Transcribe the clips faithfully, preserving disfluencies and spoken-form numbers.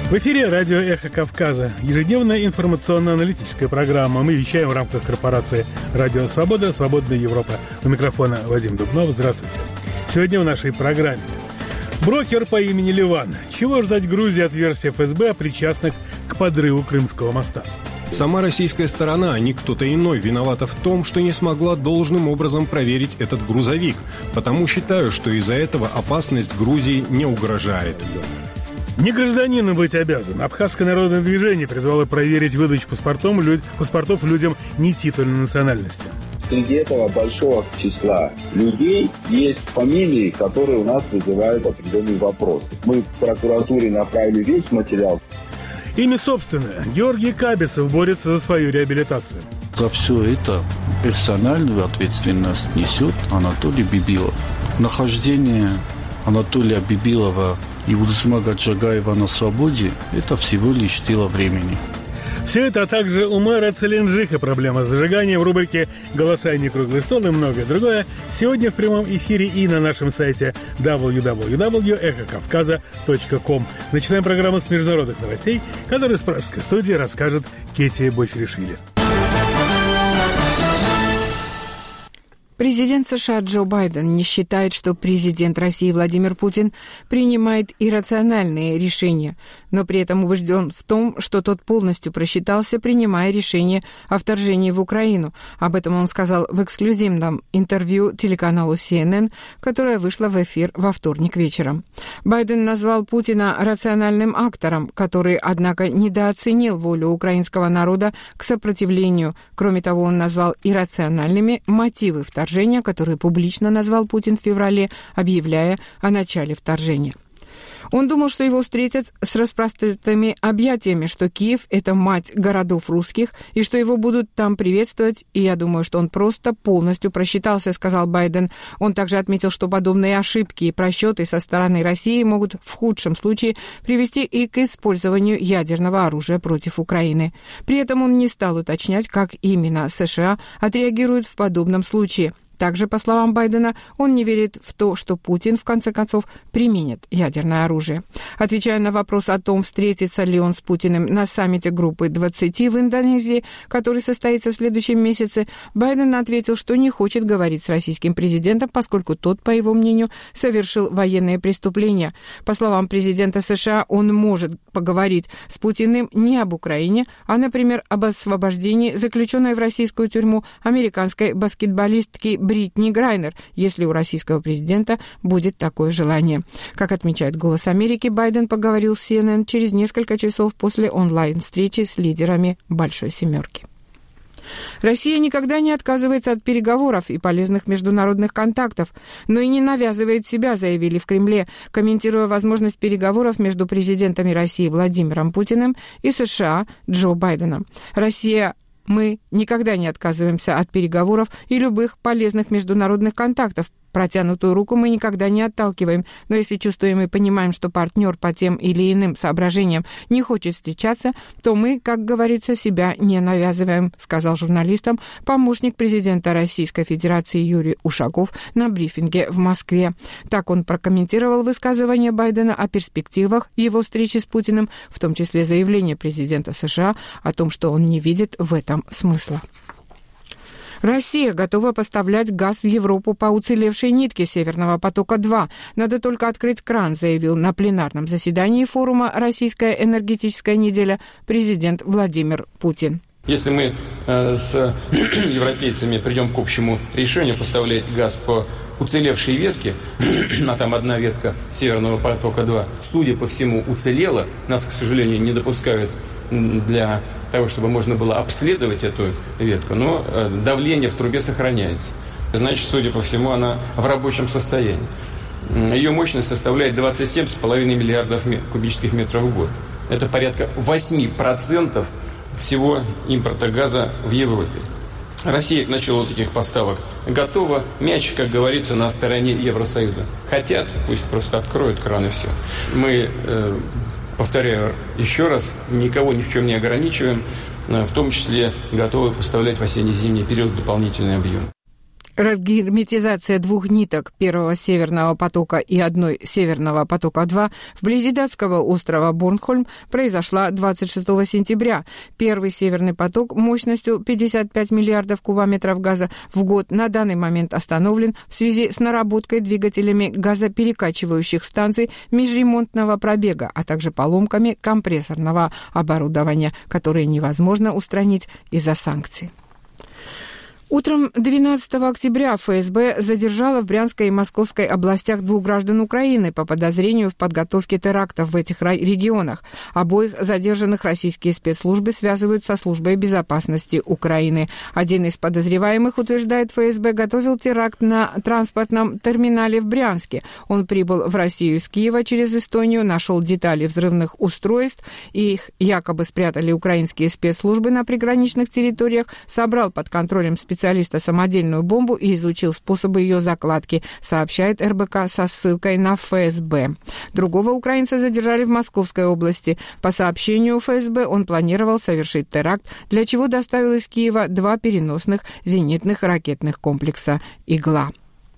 В эфире радио «Эхо Кавказа». Ежедневная информационно-аналитическая программа. Мы вещаем в рамках корпорации «Радио Свобода», «Свободная Европа». У микрофона Вадим Дубнов. Здравствуйте. Сегодня в нашей программе. Брокер по имени Ливан. Чего ждать Грузии от версии эф эс бэ о причастных к подрыву Крымского моста? Сама российская сторона, а не кто-то иной, виновата в том, что не смогла должным образом проверить этот грузовик. Потому считаю, что из-за этого опасность Грузии не угрожает. Не гражданином быть обязан. Абхазское народное движение призвало проверить выдачу паспортов, люд... паспортов людям нетитульной национальности. Среди этого большого числа людей есть фамилии, которые у нас вызывают определенные вопросы. Мы в прокуратуре направили весь материал. Имя собственное. Георгий Кабисов борется за свою реабилитацию. За все это персональную ответственность несет Анатолий Бибилов. Нахождение Анатолия Бибилова и Урзмага Джагаева на свободе – это всего лишь дело времени. Все это, а также у мэра Целенджиха проблема с зажиганием в рубрике «Голоса и не круглый стол» и многое другое сегодня в прямом эфире и на нашем сайте дабл ю дабл ю дабл ю точка эхо кавказа точка ком. Начинаем программу с международных новостей, которые с пражской студии расскажет Кетия Бочеришвили. Президент США Джо Байден не считает, что президент России Владимир Путин принимает иррациональные решения, но при этом убежден в том, что тот полностью просчитался, принимая решение о вторжении в Украину. Об этом он сказал в эксклюзивном интервью телеканалу си эн эн, которое вышло в эфир во вторник вечером. Байден назвал Путина рациональным актором, который, однако, недооценил волю украинского народа к сопротивлению. Кроме того, он назвал иррациональными мотивы вторжения, который публично назвал Путин в феврале, объявляя о начале вторжения. Он думал, что его встретят с распростертыми объятиями, что Киев – это мать городов русских, и что его будут там приветствовать, и я думаю, что он просто полностью просчитался, сказал Байден. Он также отметил, что подобные ошибки и просчеты со стороны России могут в худшем случае привести и к использованию ядерного оружия против Украины. При этом он не стал уточнять, как именно США отреагируют в подобном случае. Также, по словам Байдена, он не верит в то, что Путин, в конце концов, применит ядерное оружие. Отвечая на вопрос о том, встретится ли он с Путиным на саммите группы двадцать в Индонезии, который состоится в следующем месяце, Байден ответил, что не хочет говорить с российским президентом, поскольку тот, по его мнению, совершил военные преступления. По словам президента США, он может поговорить с Путиным не об Украине, а, например, об освобождении заключенной в российскую тюрьму американской баскетболистки Бритни Грайнер, если у российского президента будет такое желание. Как отмечает «Голос Америки», Байден поговорил с си эн эн через несколько часов после онлайн-встречи с лидерами «Большой семерки». Россия никогда не отказывается от переговоров и полезных международных контактов, но и не навязывает себя, заявили в Кремле, комментируя возможность переговоров между президентами России Владимиром Путиным и США Джо Байденом. Россия Мы никогда не отказываемся от переговоров и любых полезных международных контактов. Протянутую руку мы никогда не отталкиваем, но если чувствуем и понимаем, что партнер по тем или иным соображениям не хочет встречаться, то мы, как говорится, себя не навязываем, сказал журналистам помощник президента Российской Федерации Юрий Ушаков на брифинге в Москве. Так он прокомментировал высказывание Байдена о перспективах его встречи с Путиным, в том числе заявление президента США о том, что он не видит в этом смысла. Россия готова поставлять газ в Европу по уцелевшей нитке «Северного потока-два». Надо только открыть кран, заявил на пленарном заседании форума «Российская энергетическая неделя» президент Владимир Путин. Если мы э, с европейцами придем к общему решению поставлять газ по уцелевшей ветке, а там одна ветка «Северного потока-два», судя по всему, уцелела, нас, к сожалению, не допускают для того, чтобы можно было обследовать эту ветку, но давление в трубе сохраняется. Значит, судя по всему, она в рабочем состоянии. Ее мощность составляет двадцать семь с половиной миллиардов кубических метров в год. Это порядка восемь процентов всего импорта газа в Европе. Россия к началу таких поставок готова. Мяч, как говорится, на стороне Евросоюза. Хотят, пусть просто откроют кран и все. Мы... Э, Повторяю еще раз, никого ни в чем не ограничиваем, в том числе готовы поставлять в осенне-зимний период дополнительный объем. Разгерметизация двух ниток первого Северного потока и одной Северного потока-два вблизи датского острова Борнхольм произошла двадцать шестого сентября. Первый Северный поток мощностью пятьдесят пять миллиардов кубометров газа в год на данный момент остановлен в связи с наработкой двигателями газоперекачивающих станций межремонтного пробега, а также поломками компрессорного оборудования, которые невозможно устранить из-за санкций. Утром двенадцатого октября эф эс бэ задержала в Брянской и Московской областях двух граждан Украины по подозрению в подготовке терактов в этих регионах. Обоих задержанных российские спецслужбы связывают со службой безопасности Украины. Один из подозреваемых, утверждает эф эс бэ, готовил теракт на транспортном терминале в Брянске. Он прибыл в Россию из Киева через Эстонию, нашел детали взрывных устройств, и их якобы спрятали украинские спецслужбы на приграничных территориях, собрал под контролем спецслужб специалиста самодельную бомбу и изучил способы ее закладки, сообщает эр бэ ка со ссылкой на эф эс бэ. Другого украинца задержали в Московской области. По сообщению эф эс бэ, он планировал совершить теракт, для чего доставил из Киева два переносных зенитных ракетных комплекса «Игла».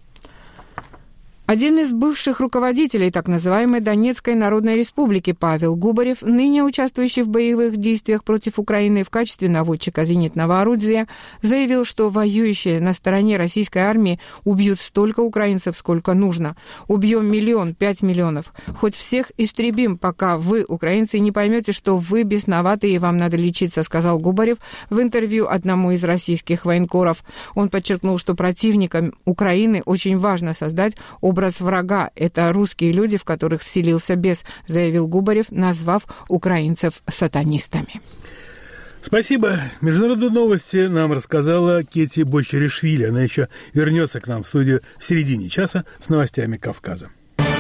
Один из бывших руководителей так называемой Донецкой Народной Республики Павел Губарев, ныне участвующий в боевых действиях против Украины в качестве наводчика зенитного орудия, заявил, что воюющие на стороне российской армии убьют столько украинцев, сколько нужно. Убьем миллион, пять миллионов. Хоть всех истребим, пока вы, украинцы, не поймете, что вы бесноваты и вам надо лечиться, сказал Губарев в интервью одному из российских военкоров. Он подчеркнул, что противникам Украины очень важно создать образ Образ врага – это русские люди, в которых вселился бес, заявил Губарев, назвав украинцев сатанистами. Спасибо. Международные новости нам рассказала Кети Бочеришвили. Она еще вернется к нам в студию в середине часа с новостями Кавказа.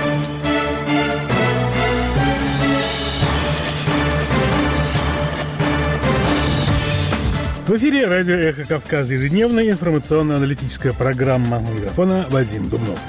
В эфире радио «Эхо Кавказа», ежедневная информационно-аналитическая программа. У микрофона Вадим Дубнов.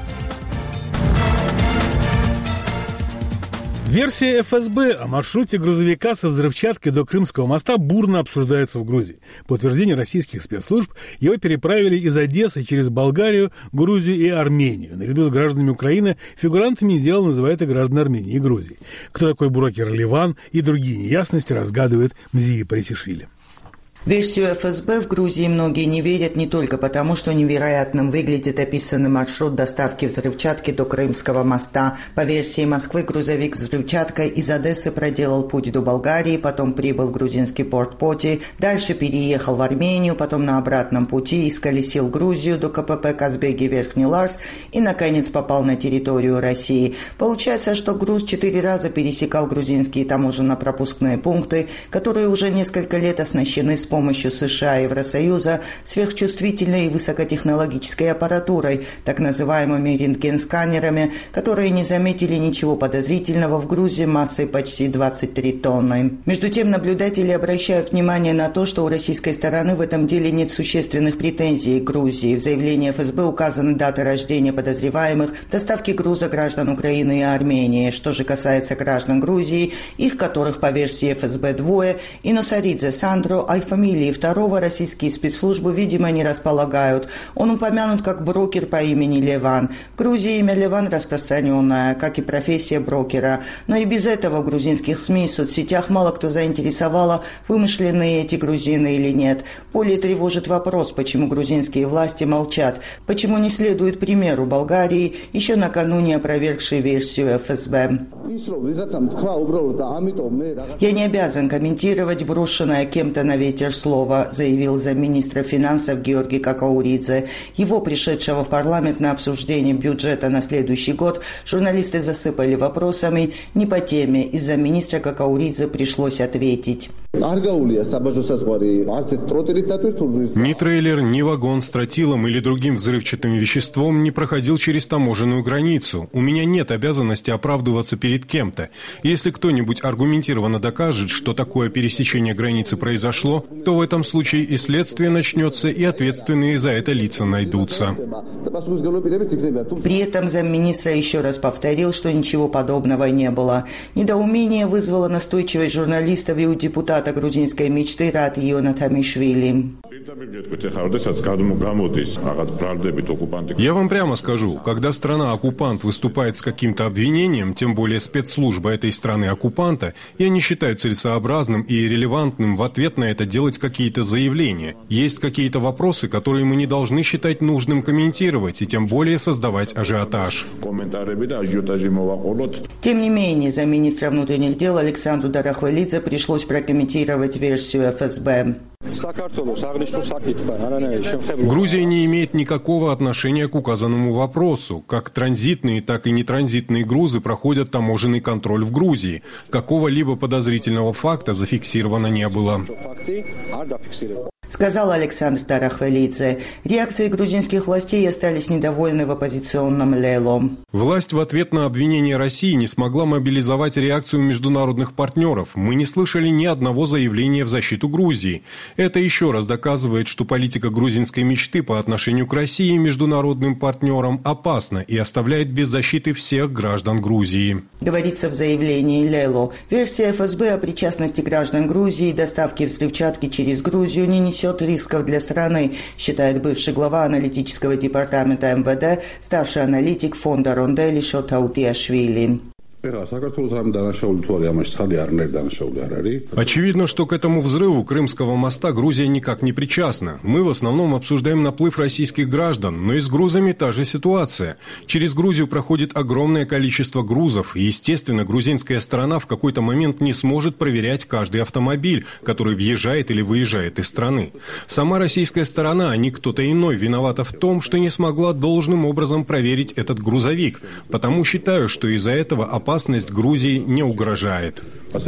Версия эф эс бэ о маршруте грузовика со взрывчаткой до Крымского моста бурно обсуждается в Грузии. По утверждению российских спецслужб, его переправили из Одессы через Болгарию, Грузию и Армению. Наряду с гражданами Украины фигурантами дела называют и граждан Армении и Грузии. Кто такой брокер Ливан и другие неясности разгадывает Мзия Парисишвили. Версию эф эс бэ в Грузии многие не верят не только потому, что невероятным выглядит описанный маршрут доставки взрывчатки до Крымского моста. По версии Москвы, грузовик с взрывчаткой из Одессы проделал путь до Болгарии, потом прибыл в грузинский порт Поти, дальше переехал в Армению, потом на обратном пути исколесил Грузию до ка пэ пэ Казбеги-Верхний Ларс и, наконец, попал на территорию России. Получается, что груз четыре раза пересекал грузинские таможенно-пропускные пункты, которые уже несколько лет оснащены с помощью США и Евросоюза сверхчувствительной и высокотехнологической аппаратурой, так называемыми рентгенсканерами, которые не заметили ничего подозрительного в грузе массой почти двадцать три тонны. Между тем, наблюдатели обращают внимание на то, что у российской стороны в этом деле нет существенных претензий к Грузии. В заявлении эф эс бэ указаны даты рождения подозреваемых, доставки груза граждан Украины и Армении. Что же касается граждан Грузии, их которых по версии эф эс бэ двое, Иносаридзе Сандро, а фамилии второго российские спецслужбы, видимо, не располагают. Он упомянут как брокер по имени Леван. В Грузии имя Леван распространенное, как и профессия брокера. Но и без этого в грузинских СМИ и соцсетях мало кто заинтересовало, вымышленные эти грузины или нет. Более тревожит вопрос, почему грузинские власти молчат, почему не следует примеру Болгарии, еще накануне опровергшей версию эф эс бэ. «Я не обязан комментировать брошенное кем-то на ветер слово», заявил замминистра финансов Георгий Какауридзе. Его, пришедшего в парламент на обсуждение бюджета на следующий год, журналисты засыпали вопросами не по теме. Из замминистра Какауридзе пришлось ответить. Ни трейлер, ни вагон с тротилом или другим взрывчатым веществом не проходил через таможенную границу. У меня нет обязанности оправдываться перед кем-то. Если кто-нибудь аргументированно докажет, что такое пересечение границы произошло, то в этом случае и следствие начнется, и ответственные за это лица найдутся. При этом замминистра еще раз повторил, что ничего подобного не было. Недоумение вызвало настойчивость журналистов и у депутата грузинской мечты Рати Ионатамишвили. Я вам прямо скажу, когда страна-оккупант выступает с каким-то обвинением, тем более спецслужба этой страны-оккупанта, я не считаю целесообразным и релевантным в ответ на это делать какие-то заявления. Есть какие-то вопросы, которые мы не должны считать нужным комментировать, и тем более создавать ажиотаж. Тем не менее, замминистра внутренних дел Александру Дарахвелидзе пришлось прокомментировать версию эф эс бэ. Грузия не имеет никакого отношения к указанному вопросу. Как транзитные, так и нетранзитные грузы проходят таможенный контроль в Грузии. Какого-либо подозрительного факта зафиксировано не было. Сказал Александр Дарахвелидзе. Реакции грузинских властей остались недовольны в оппозиционном Лейло. Власть в ответ на обвинение России не смогла мобилизовать реакцию международных партнеров. Мы не слышали ни одного заявления в защиту Грузии. Это еще раз доказывает, что политика грузинской мечты по отношению к России и международным партнерам опасна и оставляет без защиты всех граждан Грузии. Говорится в заявлении Лейло. Версия эф эс бэ о причастности граждан Грузии и доставке взрывчатки через Грузию не несет рисков для страны, считает бывший глава аналитического департамента эм вэ дэ, старший аналитик фонда Рондель Шотаутиашвили. Очевидно, что к этому взрыву Крымского моста Грузия никак не причастна. Мы в основном обсуждаем наплыв российских граждан, но и с грузами та же ситуация. Через Грузию проходит огромное количество грузов, и, естественно, грузинская сторона в какой-то момент не сможет проверять каждый автомобиль, который въезжает или выезжает из страны. Сама российская сторона, а не кто-то иной, виновата в том, что не смогла должным образом проверить этот грузовик, потому считаю, что из-за этого опасность Опасность Грузии не угрожает. В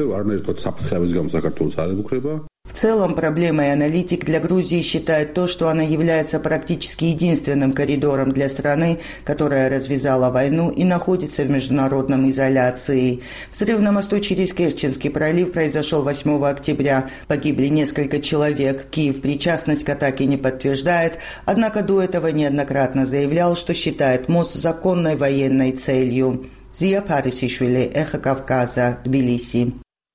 целом, проблемой аналитик для Грузии считает то, что она является практически единственным коридором для страны, которая развязала войну и находится в международном изоляции. Взрыв на мосту через Керченский пролив произошел восьмого октября. Погибли несколько человек. Киев причастность к атаке не подтверждает, однако до этого неоднократно заявлял, что считает мост законной военной целью. Зия Парисишвили, Эхо Кавказа, Тбилиси.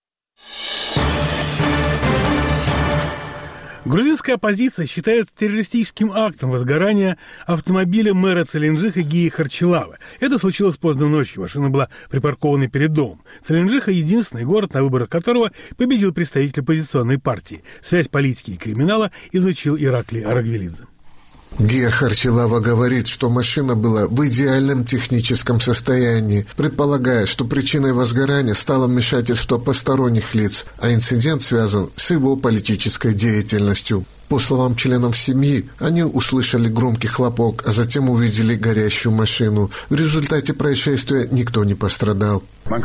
Грузинская оппозиция считает террористическим актом возгорания автомобиля мэра Целинджиха Гии Харчилавы. Это случилось поздно ночью. Машина была припаркована перед домом. Целинджиха – единственный город, на выборах которого победил представитель оппозиционной партии. Связь политики и криминала изучил Ираклий Арагвелидзе. Гия Харчилава говорит, что машина была в идеальном техническом состоянии, предполагая, что причиной возгорания стало вмешательство посторонних лиц, а инцидент связан с его политической деятельностью. По словам членов семьи, они услышали громкий хлопок, а затем увидели горящую машину. В результате происшествия никто не пострадал.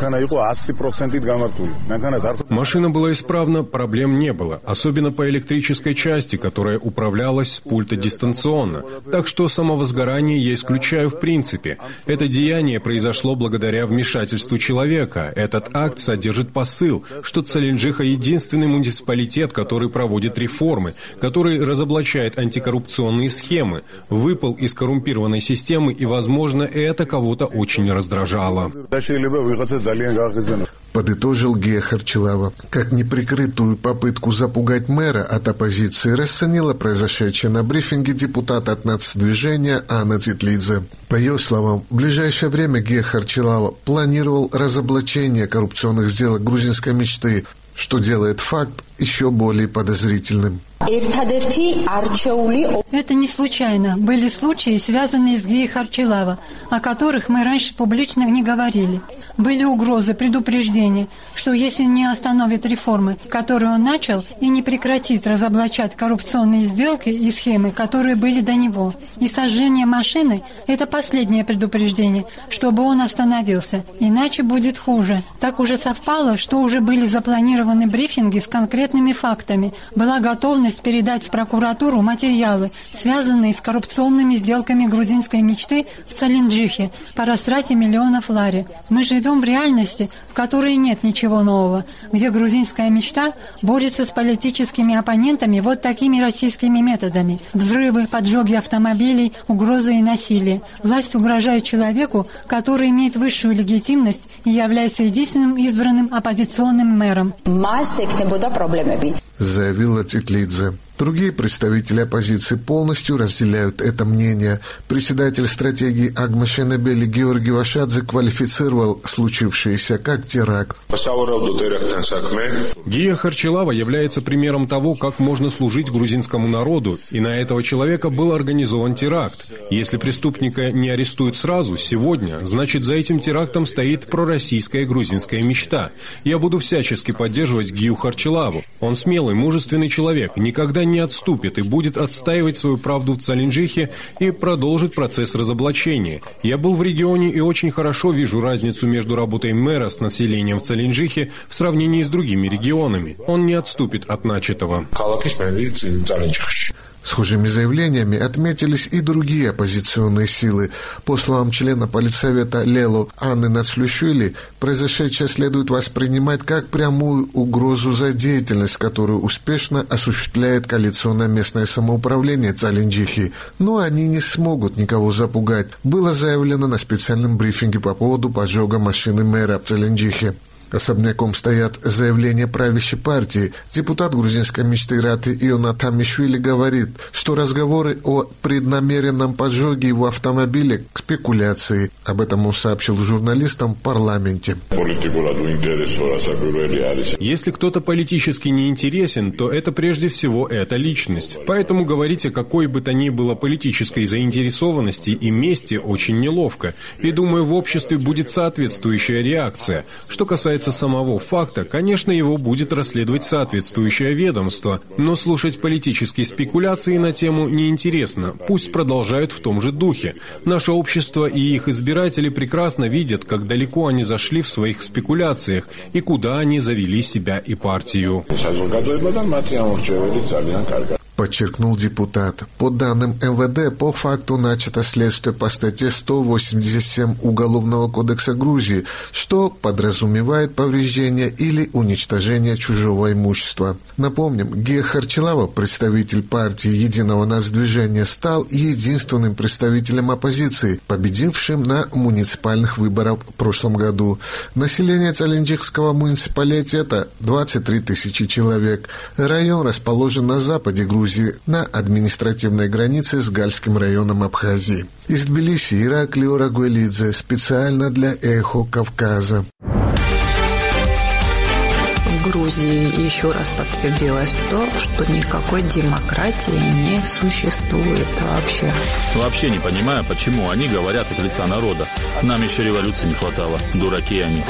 Машина была исправна, проблем не было, особенно по электрической части, которая управлялась с пульта дистанционно. Так что самовозгорание я исключаю в принципе. Это деяние произошло благодаря вмешательству человека. Этот акт содержит посыл, что Целинджиха — единственный муниципалитет, который проводит реформы, который разоблачает антикоррупционные схемы, выпал из коррумпированной системы, и, возможно, это кого-то очень раздражало. Подытожил Гия Харчилава. Как неприкрытую попытку запугать мэра от оппозиции расценила произошедшее на брифинге депутат от нацдвижения Анна Цитлидзе. По ее словам, в ближайшее время Гия Харчилава планировал разоблачение коррупционных сделок грузинской мечты, что делает факт еще более подозрительным. Это не случайно. Были случаи, связанные с Гией Харчилава, о которых мы раньше публично не говорили. Были угрозы, предупреждения, что если не остановит реформы, которые он начал, и не прекратит разоблачать коррупционные сделки и схемы, которые были до него. И сожжение машины – это последнее предупреждение, чтобы он остановился, иначе будет хуже. Так уже совпало, что уже были запланированы брифинги с конкретными фактами, была готовность передать в прокуратуру материалы, связанные с коррупционными сделками грузинской мечты в Целинджихе по растрате миллионов лари. Мы живем в реальности, в которой нет ничего нового, где грузинская мечта борется с политическими оппонентами вот такими российскими методами. Взрывы, поджоги автомобилей, угрозы и насилие. Власть угрожает человеку, который имеет высшую легитимность и является единственным избранным оппозиционным мэром. Заявила Цитлидзе. Другие представители оппозиции полностью разделяют это мнение. Председатель стратегии Агмашенебели Георгий Вашадзе квалифицировал случившееся как теракт. Гия Харчилава является примером того, как можно служить грузинскому народу, и на этого человека был организован теракт. Если преступника не арестуют сразу, сегодня, значит, за этим терактом стоит пророссийская грузинская мечта. Я буду всячески поддерживать Гию Харчилаву. Он смелый, мужественный человек, никогда не отступит и будет отстаивать свою правду в Цалинджихе и продолжит процесс разоблачения. Я был в регионе и очень хорошо вижу разницу между работой мэра с населением в Цалинджихе в сравнении с другими регионами. Он не отступит от начатого. Схожими заявлениями отметились и другие оппозиционные силы. По словам члена Политсовета Лело Анны Нацлюшвили, произошедшее следует воспринимать как прямую угрозу за деятельность, которую успешно осуществляет коалиционное местное самоуправление Цалинджихи. Но они не смогут никого запугать, было заявлено на специальном брифинге по поводу поджога машины мэра в Цалинджихе. Особняком стоят заявления правящей партии. Депутат грузинской мечты Раты Иона Тамишвили говорит, что разговоры о преднамеренном поджоге его автомобиля – спекуляции. Об этом он сообщил журналистам в парламенте. Если кто-то политически не интересен, то это прежде всего эта личность. Поэтому говорить о какой бы то ни было политической заинтересованности и мести очень неловко. И думаю, в обществе будет соответствующая реакция. Что касается самого факта, конечно, его будет расследовать соответствующее ведомство, но слушать политические спекуляции на тему неинтересно, пусть продолжают в том же духе. Наше общество и их избиратели прекрасно видят, как далеко они зашли в своих спекуляциях и куда они завели себя и партию. Подчеркнул депутат. По данным эм вэ дэ, по факту начато следствие по статье сто восемьдесят семь Уголовного кодекса Грузии, что подразумевает повреждение или уничтожение чужого имущества. Напомним, Гия Харчилава, представитель партии Единого нацдвижения, стал единственным представителем оппозиции, победившим на муниципальных выборах в прошлом году. Население Цалинджихского муниципалитета двадцать три тысячи человек. Район расположен на западе Грузии, на административной границе с Гальским районом Абхазии. Из Тбилиси Ираклий Орагуэлидзе специально для «Эхо Кавказа». В Грузии еще раз подтвердилось то, что никакой демократии не существует вообще. Вообще не понимаю, почему они говорят от лица народа. Нам еще революции не хватало. Дураки они.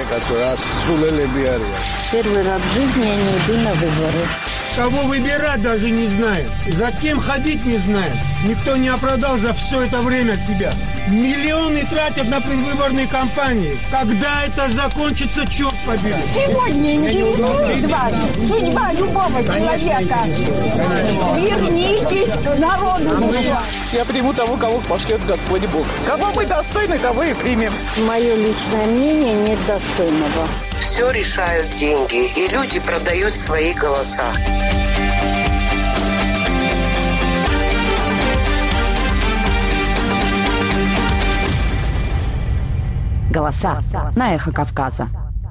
Первый раз в жизни я не иду на выборы. Кого выбирать даже не знаем. За кем ходить не знаем. Никто не оправдал за все это время себя. Миллионы тратят на предвыборные кампании. Когда это закончится, черт побери. Сегодня интересует вас судьба любого человека. Вернитесь к народу. Я приму того, кого пошлет Господь Бог. Кого мы достойны, того и примем. Мое личное мнение нет достойного. Все решают деньги, и люди продают свои голоса. Голоса на Эхо Кавказа.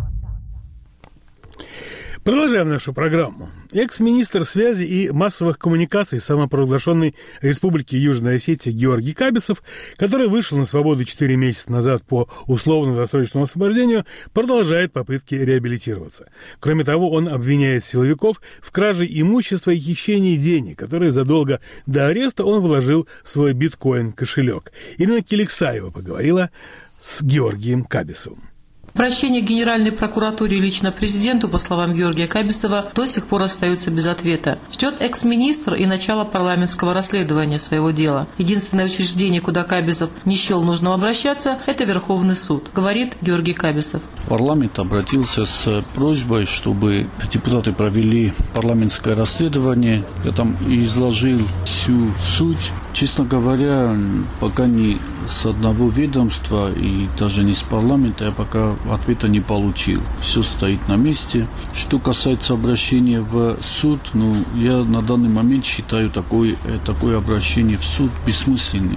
Продолжаем нашу программу. Экс-министр связи и массовых коммуникаций самопровозглашенной Республики Южная Осетия Георгий Кабисов, который вышел на свободу четыре месяца назад по условно-досрочному освобождению, продолжает попытки реабилитироваться. Кроме того, он обвиняет силовиков в краже имущества и хищении денег, которые задолго до ареста он вложил в свой биткоин-кошелек. Ирина Келексаева поговорила с Георгием Кабисовым. Обращение к Генеральной прокуратуре и лично президенту, по словам Георгия Кабисова, до сих пор остается без ответа. Ждет экс-министр и начало парламентского расследования своего дела. Единственное учреждение, куда Кабисов не счел нужным обращаться, это Верховный суд, говорит Георгий Кабисов. Парламент обратился с просьбой, чтобы депутаты провели парламентское расследование. Я там изложил всю суть. Честно говоря, пока ни с одного ведомства и даже не с парламента я пока ответа не получил. Все стоит на месте. Что касается обращения в суд, ну, я на данный момент считаю такое, такое обращение в суд бессмысленным.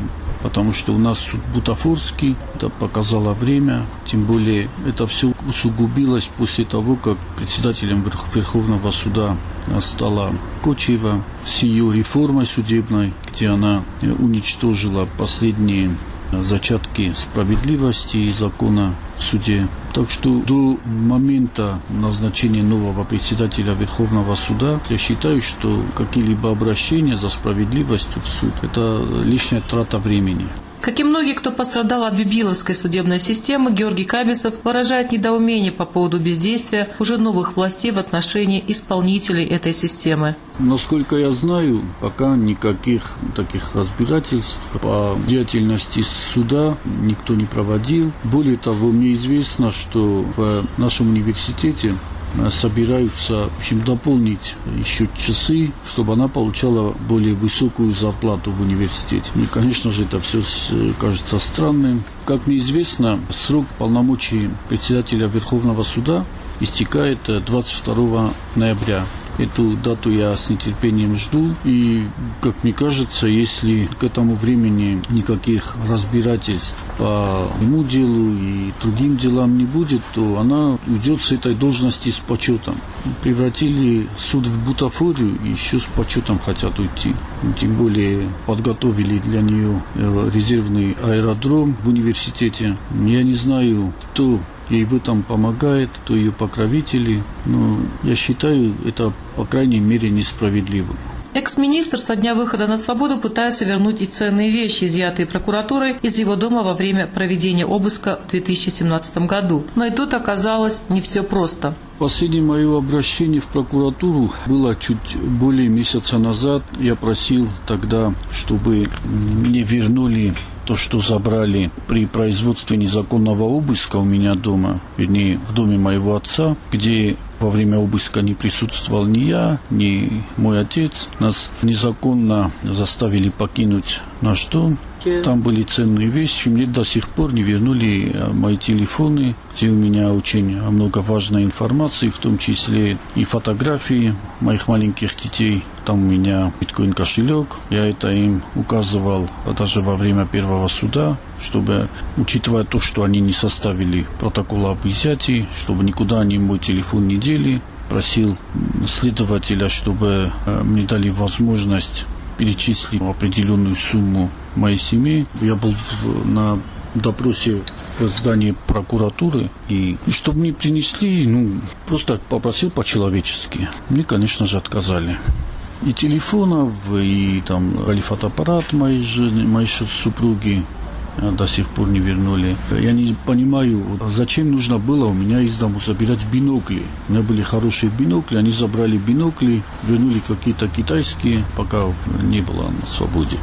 потому что у нас суд бутафорский, это показало время, тем более это все усугубилось после того, как председателем Верховного суда стала Кочева с ее реформой судебной, где она уничтожила последние зачатки справедливости и закона в суде. Так что до момента назначения нового председателя Верховного суда я считаю, что какие-либо обращения за справедливостью в суд – это лишняя трата времени. Как и многие, кто пострадал от бибиловской судебной системы, Георгий Кабисов выражает недоумение по поводу бездействия уже новых властей в отношении исполнителей этой системы. Насколько я знаю, пока никаких таких разбирательств по деятельности суда никто не проводил. Более того, мне известно, что в нашем университете собираются, в общем, дополнить еще часы, чтобы она получала более высокую зарплату в университете. Мне, конечно же, это все кажется странным. Как мне известно, срок полномочий председателя Верховного суда истекает двадцать второго ноября. Эту дату я с нетерпением жду. И, как мне кажется, если к этому времени никаких разбирательств по ему делу и другим делам не будет, то она уйдет с этой должности с почетом. Превратили суд в бутафорию и еще с почетом хотят уйти. Тем более подготовили для нее резервный аэродром в университете. Я не знаю, кто ей в этом помогает, кто ее покровители, но я считаю это, по крайней мере, несправедливым. Экс-министр со дня выхода на свободу пытается вернуть и ценные вещи, изъятые прокуратурой из его дома во время проведения обыска в две тысячи семнадцатом году. Но и тут оказалось не все просто. Последнее мое обращение в прокуратуру было чуть более месяца назад. Я просил тогда, чтобы мне вернули то, что забрали при производстве незаконного обыска у меня дома, вернее, в доме моего отца, где во время обыска не присутствовал ни я, ни мой отец. Нас незаконно заставили покинуть наш дом. Там были ценные вещи. Мне до сих пор не вернули мои телефоны, где у меня очень много важной информации, в том числе и фотографии моих маленьких детей. Там у меня биткоин-кошелек. Я это им указывал даже во время первого суда, чтобы, учитывая то, что они не составили протокола об изъятии, чтобы никуда они мой телефон не дели, просил следователя, чтобы мне дали возможность перечислить определенную сумму моей семье. Я был на допросе в здании прокуратуры, и чтобы мне принесли, ну, просто попросил по-человечески. Мне, конечно же, отказали. И телефонов, и там фотоаппарат моей жены, моей супруги до сих пор не вернули. Я не понимаю, зачем нужно было у меня из дому забирать бинокли. У меня были хорошие бинокли, они забрали бинокли, вернули какие-то китайские, пока не было на свободе.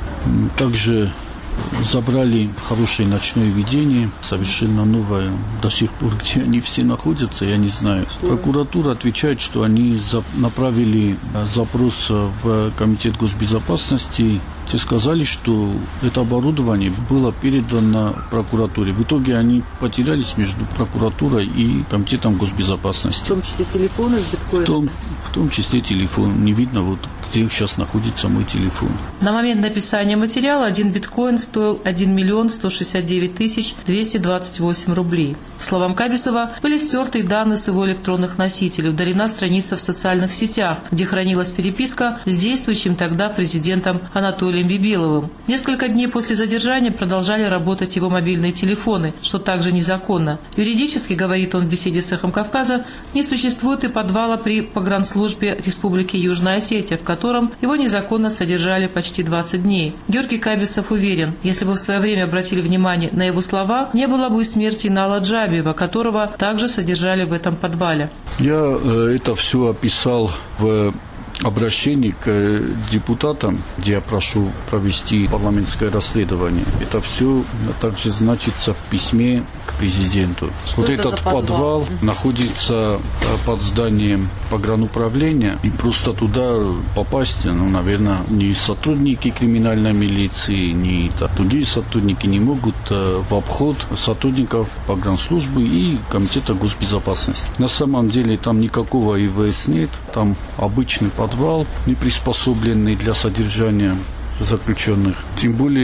Также забрали хорошее ночное видение, совершенно новое. До сих пор, где они все находятся, я не знаю. Прокуратура отвечает, что они направили запрос в Комитет госбезопасности. Те сказали, что это оборудование было передано прокуратуре. В итоге они потерялись между прокуратурой и Комитетом госбезопасности. В том числе телефоны с биткоином? В том, в том числе телефон. Не видно, вот где сейчас находится мой телефон. На момент написания материала один биткоин стоил один миллион сто шестьдесят девять тысяч двести двадцать восемь рублей. По словам Кабисова, были стерты данные с его электронных носителей, удалена страница в социальных сетях, где хранилась переписка с действующим тогда президентом Анатолием Бибиловым. Несколько дней после задержания продолжали работать его мобильные телефоны, что также незаконно. Юридически, говорит он в беседе с «Эхом Кавказа», не существует и подвала при погранслужбе Республики Южная Осетия, в котором его незаконно содержали почти двадцать дней. Георгий Кабисов уверен, если бы в свое время обратили внимание на его слова, не было бы и смерти Нала Джабиева, которого также содержали в этом подвале. Я э, это все описал в обращении к депутатам, где я прошу провести парламентское расследование. Это все также значится в письме к президенту. Что вот этот подвал, подвал находится под зданием погрануправления, и просто туда попасть, ну, наверное, ни сотрудники криминальной милиции, ни другие сотрудники не могут в обход сотрудников погранслужбы и Комитета госбезопасности. На самом деле там никакого И В С нет, там обычный подвал, подвал, не приспособленный для содержания заключенных. Тем более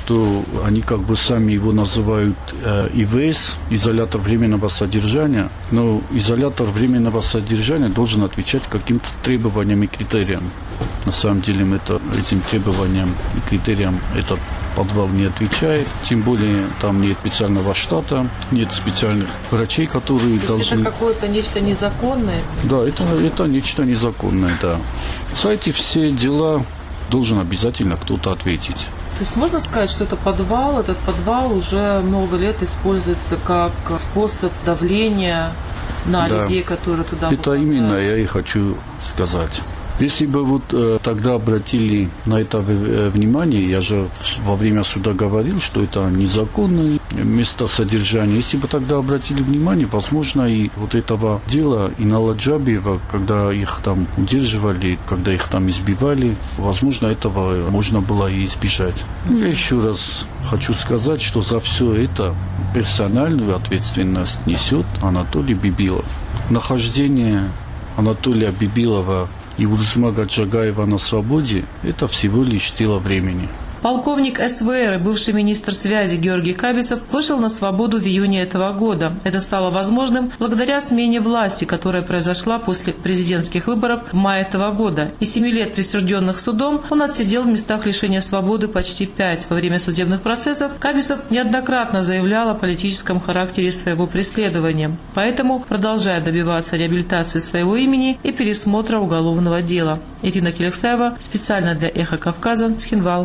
что они как бы сами его называют э, И В С, изолятор временного содержания, но изолятор временного содержания должен отвечать каким-то требованиям и критериям. На самом деле это, этим требованиям и критериям этот подвал не отвечает, тем более там нет специального штата, нет специальных врачей, которые То должны... это какое-то нечто незаконное? Да, это, это нечто незаконное, да. За эти все дела должен обязательно кто-то ответить. То есть можно сказать, что это подвал, этот подвал уже много лет используется как способ давления на да. людей, которые туда Это попадают. именно я и хочу сказать. Если бы вот э, тогда обратили на это внимание, я же во время суда говорил, что это незаконное место содержания. Если бы тогда обратили внимание, возможно, и вот этого дела Инала Джабиева, когда их там удерживали, когда их там избивали, возможно, этого можно было и избежать. Ну, я еще раз хочу сказать, что за все это персональную ответственность несет Анатолий Бибилов. Нахождение Анатолия Бибилова и Урзумага Джагаева на свободе – это всего лишь дело времени. Полковник С В Р и бывший министр связи Георгий Кабисов вышел на свободу в июне этого года. Это стало возможным благодаря смене власти, которая произошла после президентских выборов в мае этого года. Из семи лет, присужденных судом, он отсидел в местах лишения свободы почти пять. Во время судебных процессов Кабисов неоднократно заявлял о политическом характере своего преследования. Поэтому продолжает добиваться реабилитации своего имени и пересмотра уголовного дела. Ирина Келексаева, специально для «Эхо Кавказа», Цхинвал.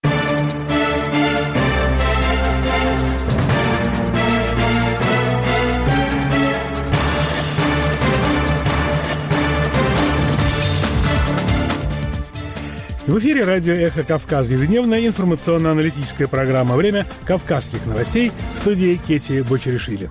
В эфире радио «Эхо Кавказ», ежедневная информационно-аналитическая программа «Время кавказских новостей», в студии Кети Бочеришвили.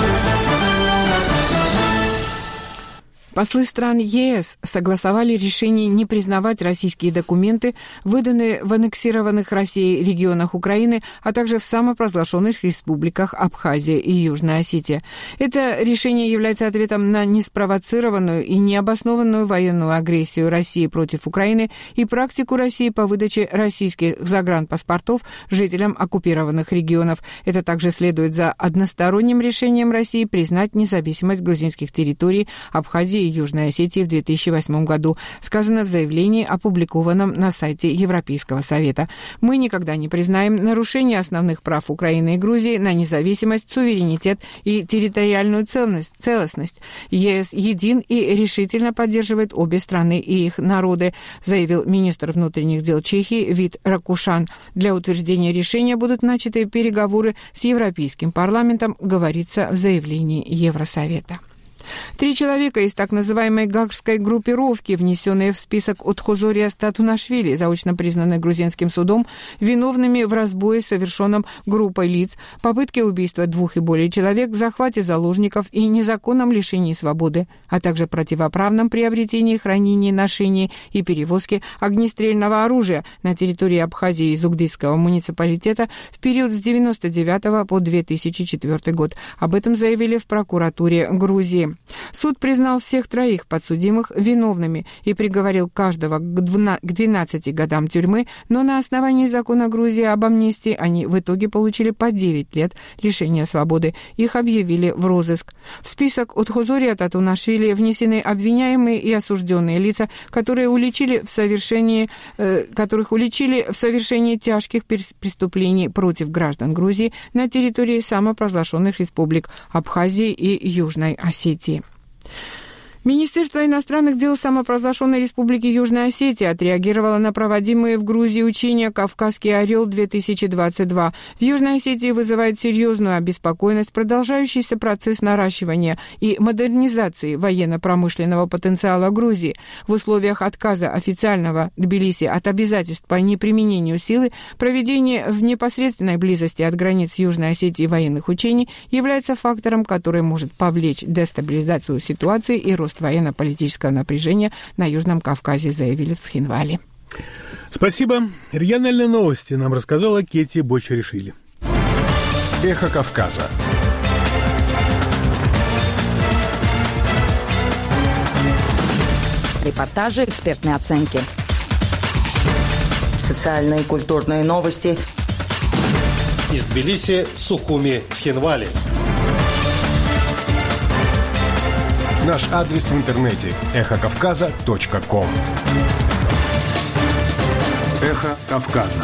Послы стран Е С согласовали решение не признавать российские документы, выданные в аннексированных Россией регионах Украины, а также в самопровозглашенных республиках Абхазия и Южная Осетия. Это решение является ответом на неспровоцированную и необоснованную военную агрессию России против Украины и практику России по выдаче российских загранпаспортов жителям оккупированных регионов. Это также следует за односторонним решением России признать независимость грузинских территорий Абхазии и Южной Осетии в две тысячи восьмом году, сказано в заявлении, опубликованном на сайте Европейского Совета. Мы никогда не признаем нарушение основных прав Украины и Грузии на независимость, суверенитет и территориальную целостность. целостность. Е С един и решительно поддерживает обе страны и их народы, заявил министр внутренних дел Чехии Вит Ракушан. Для утверждения решения будут начаты переговоры с Европейским парламентом, говорится в заявлении Евросовета. Три человека из так называемой гаагской группировки, внесенные в список Отхозория Статунашвили, заочно признаны грузинским судом виновными в разбое, совершенном группой лиц, попытке убийства двух и более человек, захвате заложников и незаконном лишении свободы, а также противоправном приобретении, хранении, ношении и перевозке огнестрельного оружия на территории Абхазии и Зугдийского муниципалитета в период с девяносто девятого по две тысячи четвёртый год. Об этом заявили в прокуратуре Грузии. Суд признал всех троих подсудимых виновными и приговорил каждого к двенадцати годам тюрьмы, но на основании закона Грузии об амнистии они в итоге получили по девять лет лишения свободы. Их объявили в розыск. В список Отхозория Татунашвили внесены обвиняемые и осужденные лица, которые уличили в совершении, э, которых уличили в совершении тяжких преступлений против граждан Грузии на территории самопровозглашенных республик Абхазии и Южной Осетии. Министерство иностранных дел самопровозглашенной Республики Южная Осетия отреагировало на проводимые в Грузии учения «Кавказский орел-две тысячи двадцать два». В Южной Осетии вызывает серьезную обеспокоенность продолжающийся процесс наращивания и модернизации военно-промышленного потенциала Грузии. В условиях отказа официального Тбилиси от обязательств по неприменению силы проведение в непосредственной близости от границ Южной Осетии военных учений является фактором, который может повлечь дестабилизацию ситуации и рост военно-политического напряжения на Южном Кавказе, заявили в Цхинвале. Спасибо. Региональные новости нам рассказала Кети Бочеришвили. Эхо Кавказа. Репортажи, экспертные оценки. Социальные и культурные новости. Из Тбилиси, Сухуми, Цхинвали. Наш адрес в интернете эхо кавказа точка ком. Эхо Кавказа.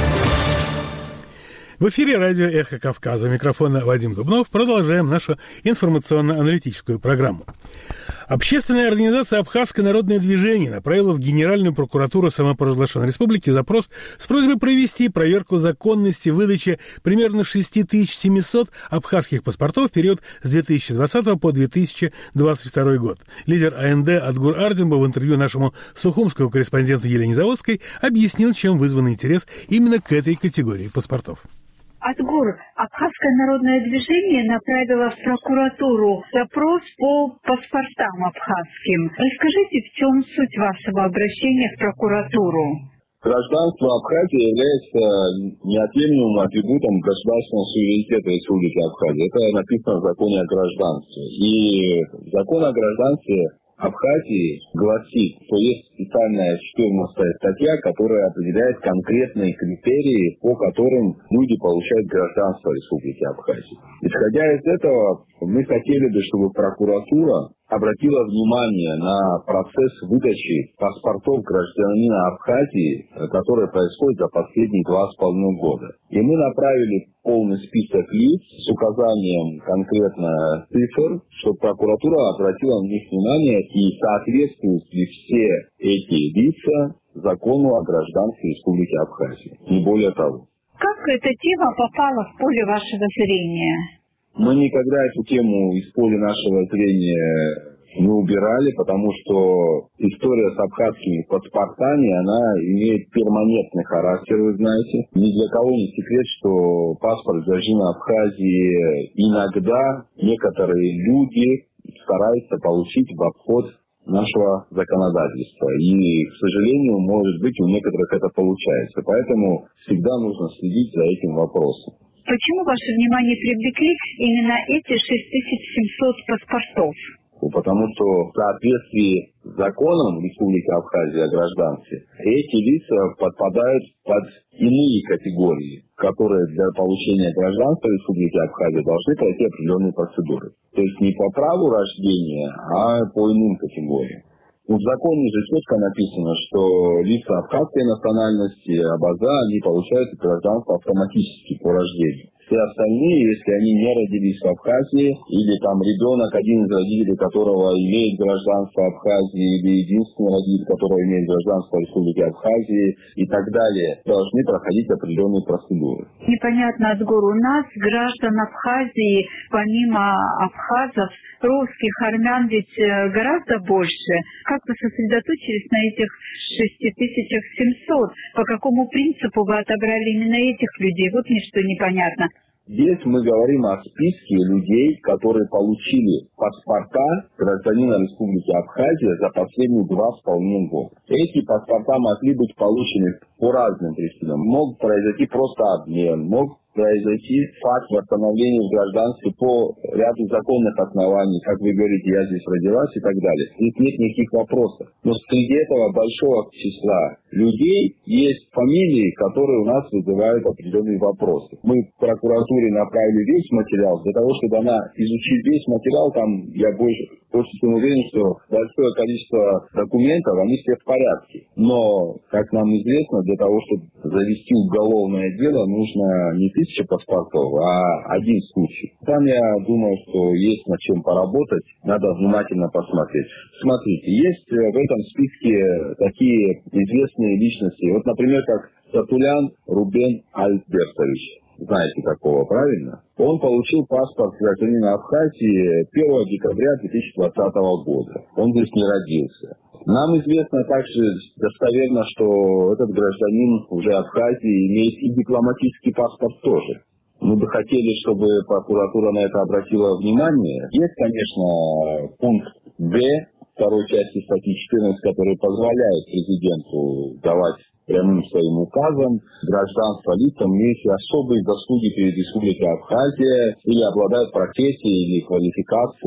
В эфире радио «Эхо Кавказа». У микрофона Вадим Дубнов. Продолжаем нашу информационно-аналитическую программу. Общественная организация «Абхазское народное движение» направила в Генеральную прокуратуру самопровозглашенной республики запрос с просьбой провести проверку законности выдачи примерно шесть тысяч семьсот абхазских паспортов в период с две тысячи двадцатого по две тысячи двадцать второй год. Лидер А Н Д Адгур Ардинбо в интервью нашему сухумскому корреспонденту Елене Заводской объяснил, чем вызван интерес именно к этой категории паспортов. Адгур, Абхазское народное движение направило в прокуратуру запрос по паспортам абхазским. Расскажите, в чем суть вашего обращения в прокуратуру? Гражданство Абхазии является неотъемлемым атрибутом государственного суверенитета Республики Абхазия. Это написано в законе о гражданстве. И закон о гражданстве Абхазии гласит, что есть специальная четырнадцатая статья, которая определяет конкретные критерии, по которым люди получают гражданство Республики Абхазия. Исходя из этого, мы хотели бы, чтобы прокуратура обратила внимание на процесс выдачи паспортов гражданина Абхазии, который происходит за последние два с половиной года. И мы направили полный список лиц с указанием конкретно цифр, чтобы прокуратура обратила на них внимание и соответствуют ли все эти лица закону о гражданстве Республики Абхазия. Не более того. Как эта тема попала в поле вашего зрения? Мы никогда эту тему из поля нашего зрения не убирали, потому что история с абхазскими паспортами, она имеет перманентный характер, вы знаете. Ни для кого не секрет, что паспорт гражданина Абхазии иногда некоторые люди стараются получить в обход нашего законодательства. И, к сожалению, может быть, у некоторых это получается. Поэтому всегда нужно следить за этим вопросом. Почему ваше внимание привлекли именно эти шесть тысяч семьсот паспортов? Потому что в соответствии с законом Республики Абхазия о гражданстве эти лица подпадают под иные категории, которые для получения гражданства Республики Абхазия должны пройти определенные процедуры. То есть не по праву рождения, а по иным категориям. В законе же четко написано, что лица абхазской национальности, абаза, они получают гражданство автоматически по рождению. Все остальные, если они не родились в Абхазии, или там ребенок, один из родителей которого имеет гражданство Абхазии, или единственный родитель, которого имеет гражданство Республики Абхазии и так далее, должны проходить определенные процедуры. Непонятно, Адгур, у нас граждан Абхазии, помимо абхазов, русских, армян ведь гораздо больше. Как вы сосредоточились на этих шести тысячах семьсот? По какому принципу вы отобрали именно этих людей? Вот мне что непонятно. Здесь мы говорим о списке людей, которые получили паспорта гражданина Республики Абхазия за последние два с половиной года. Эти паспорта могли быть получены по разным причинам. Мог произойти просто обмен, мог произойти факт восстановления в гражданстве по ряду законных оснований, как вы говорите, я здесь родилась и так далее. Здесь нет никаких вопросов. Но среди этого большого числа людей есть фамилии, которые у нас вызывают определенные вопросы. Мы в прокуратуре направили весь материал для того, чтобы она, изучив весь материал, там я больше, больше чем уверен, что большое количество документов, они все в порядке. Но, как нам известно, для того, чтобы завести уголовное дело, нужно не тысяча паспортов, а один случай. Там я думаю, что есть над чем поработать, надо внимательно посмотреть. Смотрите, есть в этом списке такие известные личности. Вот, например, как Сатулян Рубен Альбертович. Знаете такого, правильно? Он получил паспорт гражданина Абхазии первого декабря две тысячи двадцатого года. Он здесь не родился. Нам известно также достоверно, что этот гражданин уже Абхазии имеет и дипломатический паспорт тоже. Мы бы хотели, чтобы прокуратура на это обратила внимание. Есть, конечно, пункт Б второй части статьи четырнадцать, который позволяет президенту давать прямым своим указом гражданство лицам, имеющим особые заслуги перед Республикой Абхазия или обладают профессией или квалификацией,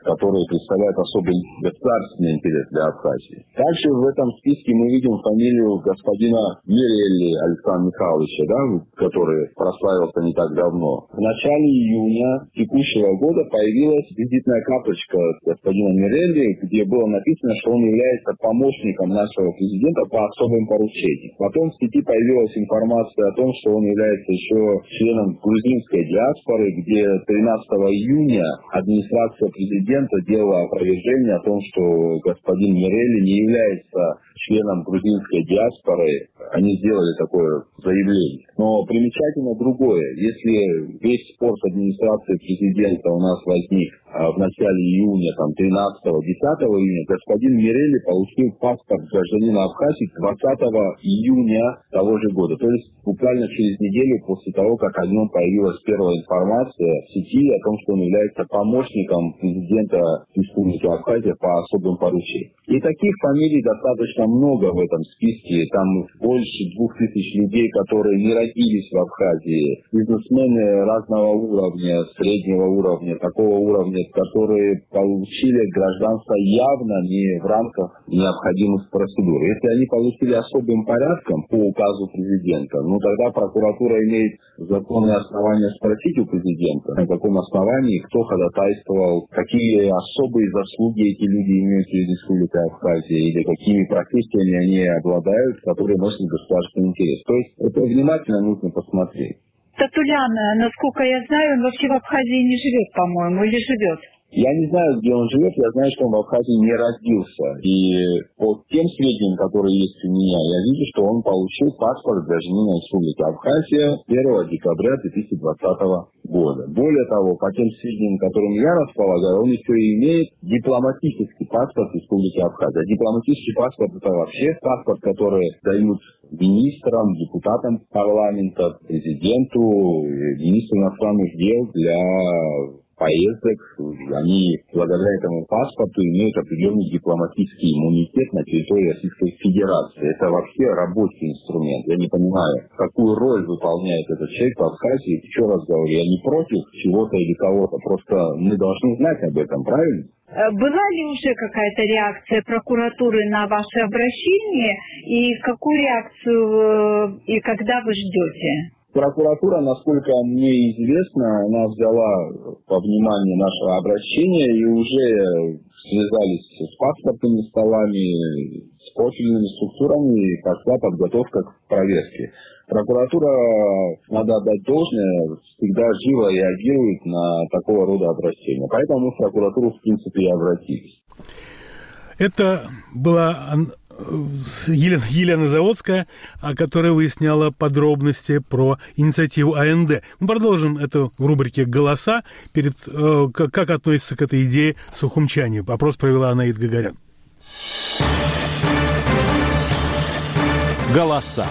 которые представляют особый государственный интерес для Абхазии. Также в этом списке мы видим фамилию господина Мерелли Александра Михайловича, да, который прославился не так давно. В начале июня текущего года появилась визитная карточка господина Мерелли, где было написано, что он является помощником нашего президента по особым поручениям. Потом в сети появилась информация о том, что он является еще членом грузинской диаспоры, где тринадцатого июня администрация президента делала опровержение о том, что господин Мерелли не является членом грузинской диаспоры. Они сделали такое заявление. Но примечательно другое. Если весь спор с администрацией президента у нас возник а, в начале июня, там, тринадцатого-десятого июня, господин Мерелли получил паспорт гражданина Абхазии двадцатого июня того же года. То есть буквально через неделю после того, как о нем появилась первая информация в сети о том, что он является помощником президента Республики Абхазия по особым поручениям. И таких фамилий достаточно много в этом списке. Там больше двух тысяч людей, которые не родились в Абхазии. Бизнесмены разного уровня, среднего уровня, такого уровня, которые получили гражданство явно не в рамках необходимых процедур. Если они получили особым порядком по указу президента, ну тогда прокуратура имеет законные основания спросить у президента, на каком основании, кто ходатайствовал, какие особые заслуги эти люди имеют перед Республикой Абхазия или какими профессиями они обладают, которые носят государственный интерес. То есть это внимательно нужно посмотреть. Татулян, насколько я знаю, он вообще в Абхазии не живет, по-моему, или живет? Я не знаю, где он живет, я знаю, что он в Абхазии не родился. И по тем сведениям, которые есть у меня, я вижу, что он получил паспорт гражданина Республики Абхазия первого декабря две тысячи двадцатого года. Более того, по тем сведениям, которыми я располагаю, он еще и имеет дипломатический паспорт Республики Абхазия. Дипломатический паспорт – это вообще паспорт, который дают министрам, депутатам парламента, президенту, министру иностранных дел для поездок. Они благодаря этому паспорту имеют определенный дипломатический иммунитет на территории Российской Федерации. Это вообще рабочий инструмент. Я не понимаю, какую роль выполняет этот человек в Абхазии. Еще раз говорю, я не против чего-то или кого-то. Просто мы должны знать об этом, правильно? Была ли уже какая-то реакция прокуратуры на ваше обращение? И какую реакцию и когда вы ждете? Прокуратура, насколько мне известно, она взяла во внимание наше обращение и уже связались с паспортными столами, с профильными структурами и пошла подготовка к проверке. Прокуратура, надо отдать должное, всегда живо реагирует на такого рода обращения. Поэтому мы в прокуратуру, в принципе, и обратились. Это была Елена, Елена Заводская, которая выясняла подробности про инициативу АНД. Мы продолжим это в рубрике «Голоса». Перед, э, как, как относится к этой идее сухумчане? Опрос провела Анаид Гагарян. «Голоса».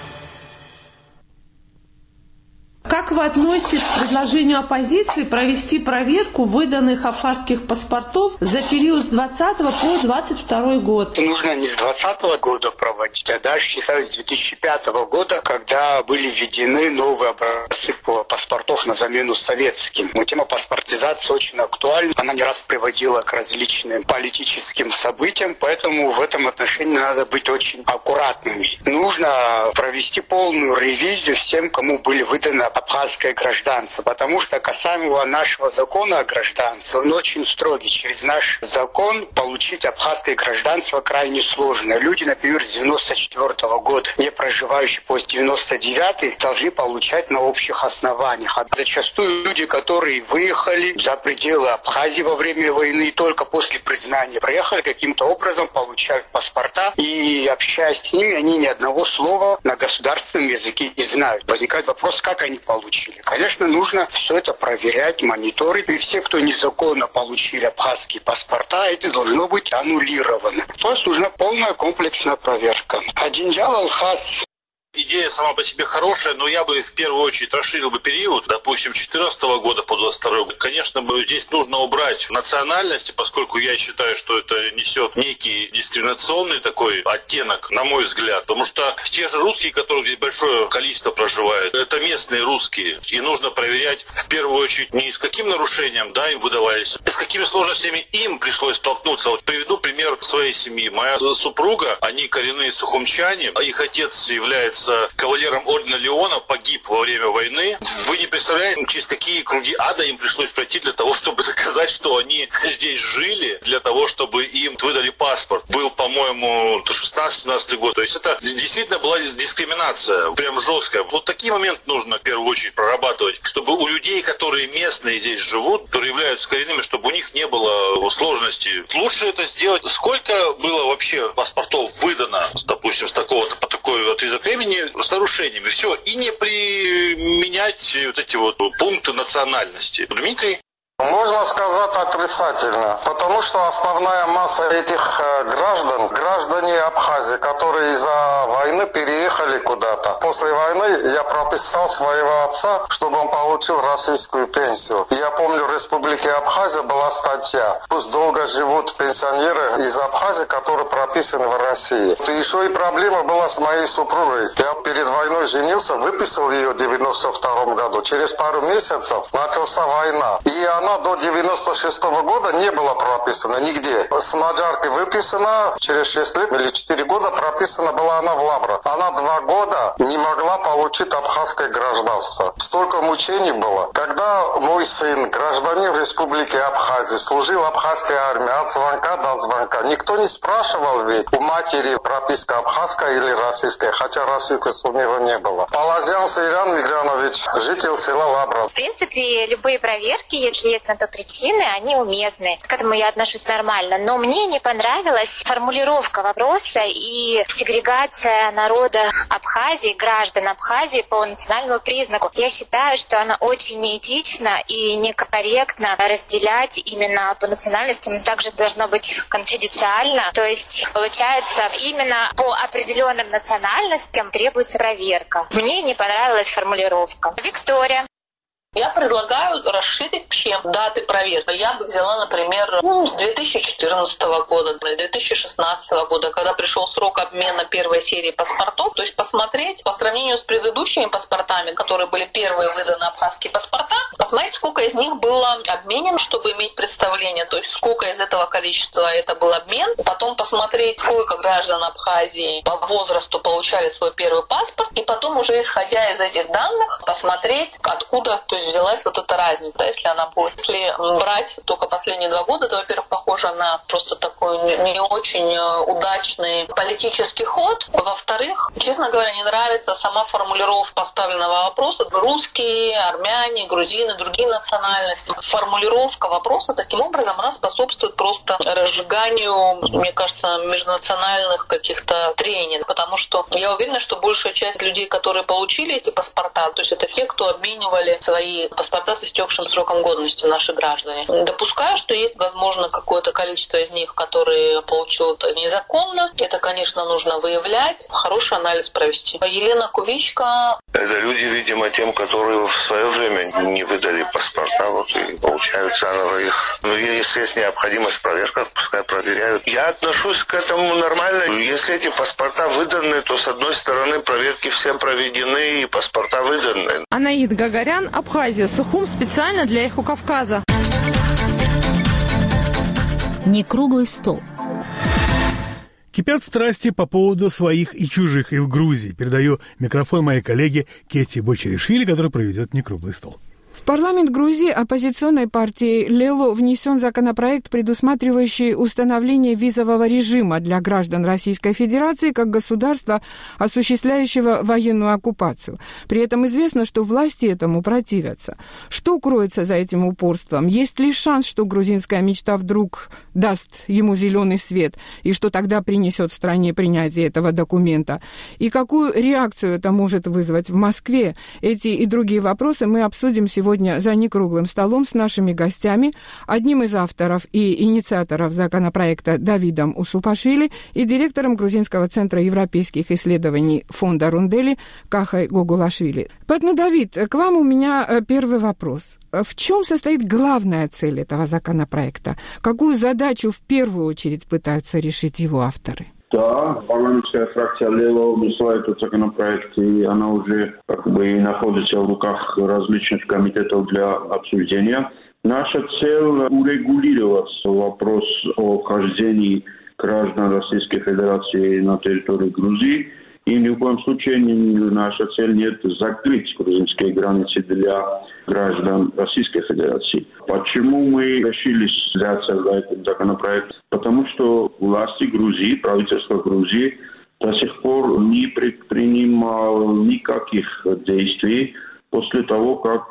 Как вы относитесь к предложению оппозиции провести проверку выданных абхазских паспортов за период с двадцатого по двадцать второй год? Нужно не с двадцатого года проводить, а даже, считаю, с две тысячи пятого года, когда были введены новые образцы паспортов на замену советским. Но тема паспортизации очень актуальна. Она не раз приводила к различным политическим событиям, поэтому в этом отношении надо быть очень аккуратными. Нужно провести полную ревизию всем, кому были выданы абхазское гражданство, потому что касаемо нашего закона о гражданстве, он очень строгий. Через наш закон получить абхазское гражданство крайне сложно. Люди, например, с девяносто четвёртого года, не проживающие после девяносто девятого, должны получать на общих основаниях. А зачастую люди, которые выехали за пределы Абхазии во время войны, только после признания приехали, каким-то образом получают паспорта, и общаясь с ними, они ни одного слова на государственном языке не знают. Возникает вопрос, как они получили. Конечно, нужно все это проверять, мониторить. И все, кто незаконно получили абхазские паспорта, эти должно быть аннулированы. То есть нужна полная комплексная проверка. Адиньял Алхаз Идея сама по себе хорошая, но я бы в первую очередь расширил бы период, допустим, с две тысячи четырнадцатого года по двадцать второй год. Конечно, здесь нужно убрать национальности, поскольку я считаю, что это несет некий дискриминационный такой оттенок, на мой взгляд. Потому что те же русские, которых здесь большое количество проживает, это местные русские. И нужно проверять в первую очередь не с каким нарушением, да, им выдавались, а с какими сложностями им пришлось столкнуться. Вот приведу пример своей семьи. Моя супруга, они коренные сухумчане, их отец является кавалером ордена Леона, погиб во время войны. Вы не представляете, через какие круги ада им пришлось пройти для того, чтобы доказать, что они здесь жили, для того, чтобы им выдали паспорт. Был, по-моему, шестнадцатый-семнадцатый год. То есть это действительно была дискриминация, прям жесткая. Вот такие моменты нужно в первую очередь прорабатывать, чтобы у людей, которые местные здесь живут, которые являются коренными, чтобы у них не было сложностей. Лучше это сделать. Сколько было вообще паспортов выдано, допустим, с такого-то по такой отрезок времени, с нарушениями, все, и не применять вот эти вот пункты национальности. Дмитрий? Можно сказать отрицательно, потому что основная масса этих граждан, граждане Абхазии, которые из-за войны переехали куда-то. После войны я прописал своего отца, чтобы он получил российскую пенсию. Я помню, в Республике Абхазия была статья: пусть долго живут пенсионеры из Абхазии, которые прописаны в России. И еще и проблема была с моей супругой. Я перед войной женился, выписал ее в девяносто втором году. Через пару месяцев началась война. И она до девяносто шестого года не была прописана нигде. С мадяркой выписана, через шесть лет или четыре года прописана была она в Лавра. Она два года не могла получить абхазское гражданство. Столько мучений было. Когда мой сын, гражданин Республики Абхазия, служил в абхазской армии от звонка до звонка, никто не спрашивал ведь у матери прописка абхазская или российская, хотя российской у него не было. Полозян Ильян Мигранович, житель села Лавра. В принципе, любые проверки, если есть на то причины, они уместны. К этому я отношусь нормально. Но мне не понравилась формулировка вопроса и сегрегация народа Абхазии, граждан Абхазии по национальному признаку. Я считаю, что она очень неэтична и некорректно разделять именно по национальностям. Также должно быть конфиденциально. То есть, получается, именно по определенным национальностям требуется проверка. Мне не понравилась формулировка. Виктория. Я предлагаю расширить вообще даты проверки. Я бы взяла, например, ну, с две тысячи четырнадцатого года, две тысячи шестнадцатого года, когда пришел срок обмена первой серии паспортов. То есть посмотреть по сравнению с предыдущими паспортами, которые были первые выданы абхазские паспорта, посмотреть, сколько из них было обменено, чтобы иметь представление, то есть сколько из этого количества это был обмен. Потом посмотреть, сколько граждан Абхазии по возрасту получали свой первый паспорт. И потом уже исходя из этих данных посмотреть, откуда, то есть взялась вот эта разница, если она будет. Если брать только последние два года, то, во-первых, похоже на просто такой не очень удачный политический ход. Во-вторых, честно говоря, не нравится сама формулировка поставленного вопроса. Русские, армяне, грузины, другие национальности. Формулировка вопроса таким образом она способствует просто разжиганию, мне кажется, межнациональных каких-то трений. Потому что я уверена, что большая часть людей, которые получили эти паспорта, то есть это те, кто обменивали свои паспорта с истекшим сроком годности, наши граждане. Допускаю, что есть, возможно, какое-то количество из них, которые получил это незаконно. Это, конечно, нужно выявлять, хороший анализ провести. Елена Кувичка. Это люди, видимо, тем, которые в свое время не выдали паспорта, вот и получают заново их. Но если есть необходимость проверки, пускай проверяют. Я отношусь к этому нормально. Если эти паспорта выданы, то, с одной стороны, проверки все проведены и паспорта выданы. Анаид Гагарян, Абхазия, Сухум, специально для «Эхо Кавказа». Не круглый стол. Кипят страсти по поводу своих и чужих и в Грузии. Передаю микрофон моей коллеге Кети Бочеришвили, которая проведет некруглый стол. В парламент Грузии оппозиционной партии Лело внесен законопроект, предусматривающий установление визового режима для граждан Российской Федерации как государства, осуществляющего военную оккупацию. При этом известно, что власти этому противятся. Что кроется за этим упорством? Есть ли шанс, что грузинская мечта вдруг даст ему зеленый свет, и что тогда принесет стране принятие этого документа? И какую реакцию это может вызвать в Москве? Эти и другие вопросы мы обсудим сегодня сегодня за некруглым столом с нашими гостями, одним из авторов и инициаторов законопроекта Давидом Усупашвили и директором Грузинского центра европейских исследований фонда Рундели Кахой Гогулашвили. Поэтому, Давид, к вам у меня первый вопрос. В чем состоит главная цель этого законопроекта? Какую задачу в первую очередь пытаются решить его авторы? Да, парламентская фракция Лева внесла этот законопроект, и она уже как бы находится в руках различных комитетов для обсуждения. Наша цель урегулировать вопрос о вхождении граждан Российской Федерации на территорию Грузии. И ни в коем случае наша цель нет закрыть грузинские границы для граждан Российской Федерации. Почему мы решили взяться за этот законопроект? Потому что власти Грузии, правительство Грузии до сих пор не предпринимало никаких действий после того, как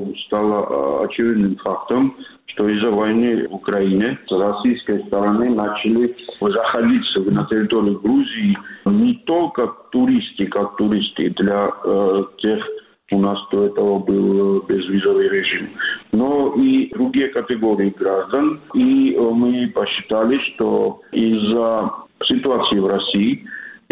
стало очевидным фактом, что из-за войны в Украине с российской стороны начали заходить на территорию Грузии не только туристы, как туристы для э, тех, у нас до этого был безвизовый режим, но и другие категории граждан. И мы посчитали, что из-за ситуации в России,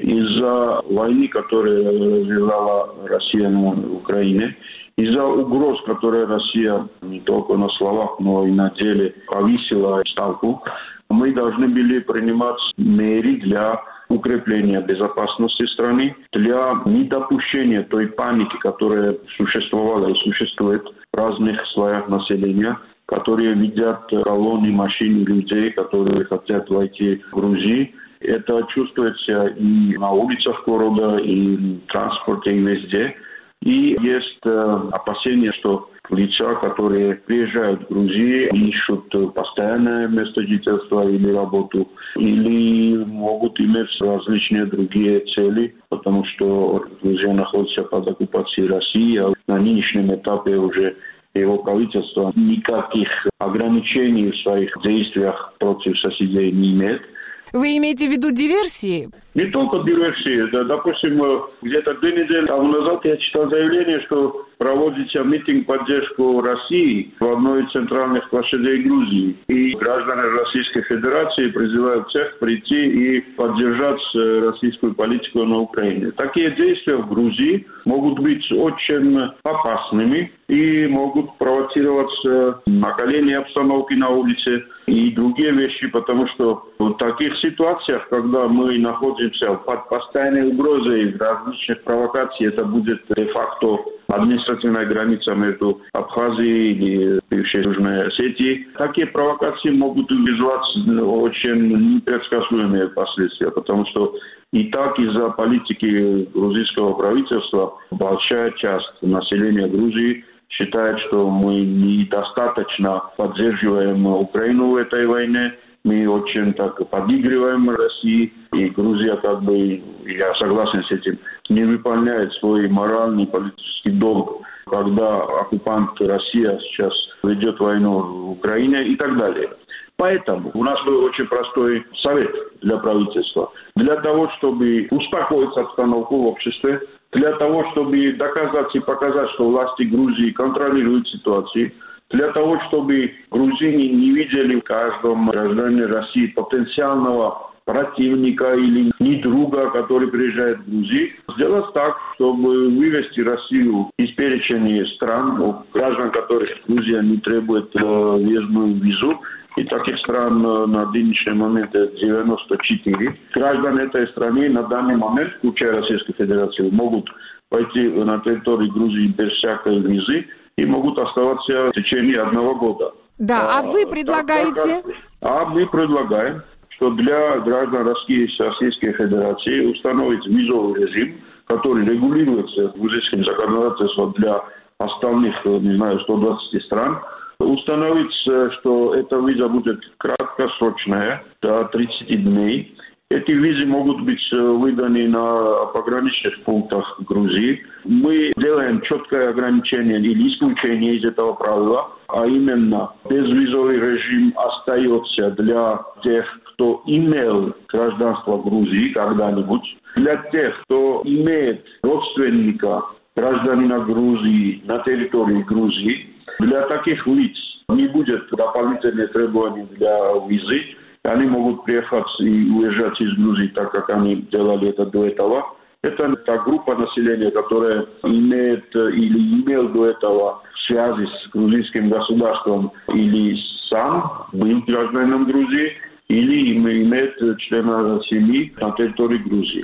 из-за войны, которую развивала Россия на Украине, из-за угроз, которые Россия не только на словах, но и на деле повысила ставку, мы должны были принимать меры для укрепления безопасности страны, для недопущения той паники, которая существовала и существует в разных слоях населения, которые видят колонны машин людей, которые хотят войти в Грузию. Это чувствуется и на улицах города, и в транспорте, и везде. И есть э, опасения, что лица, которые приезжают в Грузию, ищут постоянное место жительства или работу, или могут иметь различные другие цели, потому что Грузия находится под оккупацией России, а на нынешнем этапе уже его правительство никаких ограничений в своих действиях против соседей не имеет. Вы имеете в виду диверсии? Не только диверсии. Да, допустим, где-то две недели тому назад я читал заявление, что проводится митинг в поддержку России в одной из центральных площадей Грузии. И граждане Российской Федерации призывают всех прийти и поддержать российскую политику на Украине. Такие действия в Грузии могут быть очень опасными и могут провоцировать накаление обстановки на улице и другие вещи, потому что в таких ситуациях, когда мы находимся под постоянной угрозой различных провокаций, это будет де-факто административная граница между Абхазией и бывшей Южной Осетией. Такие провокации могут вызвать очень непредсказуемые последствия, потому что и так из-за политики грузинского правительства большая часть населения Грузии считает, что мы недостаточно поддерживаем Украину в этой войне. Мы очень так подыгрываем России, и Грузия, как бы, я согласен с этим, не выполняет свой моральный политический долг, когда оккупант Россия сейчас ведет войну в Украине и так далее. Поэтому у нас был очень простой совет для правительства. Для того, чтобы успокоить обстановку в обществе, для того, чтобы доказать и показать, что власти Грузии контролируют ситуацию, для того, чтобы грузины не видели в каждом гражданина России потенциального противника или не друга, который приезжает в Грузию, сделать так, чтобы вывести Россию из перечня стран, граждан которых Грузия не требует э, въездную визу. И таких стран на нынешний момент девяносто четыре. Граждане этой страны на данный момент, включая Российскую Федерацию, могут пойти на территорию Грузии без всякой визы и могут оставаться в течение одного года. Да, а, а вы предлагаете? А мы предлагаем, что для граждан Российской Федерации установить визовый режим, который регулируется грузинским законодательством для остальных, не знаю, сто двадцать стран, установить, что эта виза будет краткосрочная, до тридцати дней. Эти визы могут быть выданы на пограничных пунктах Грузии. Мы делаем четкое ограничение или исключение из этого правила, а именно безвизовый режим остается для тех, кто имел гражданство Грузии когда-нибудь, для тех, кто имеет родственника гражданина Грузии на территории Грузии, Для таких лиц не будет дополнительных требований для визы. Они могут приехать и уезжать из Грузии, так как они делали это до этого. Это та группа населения, которая имеет или имел до этого связи с грузинским государством или сам был гражданином Грузии, или имеет члена семьи на территории Грузии.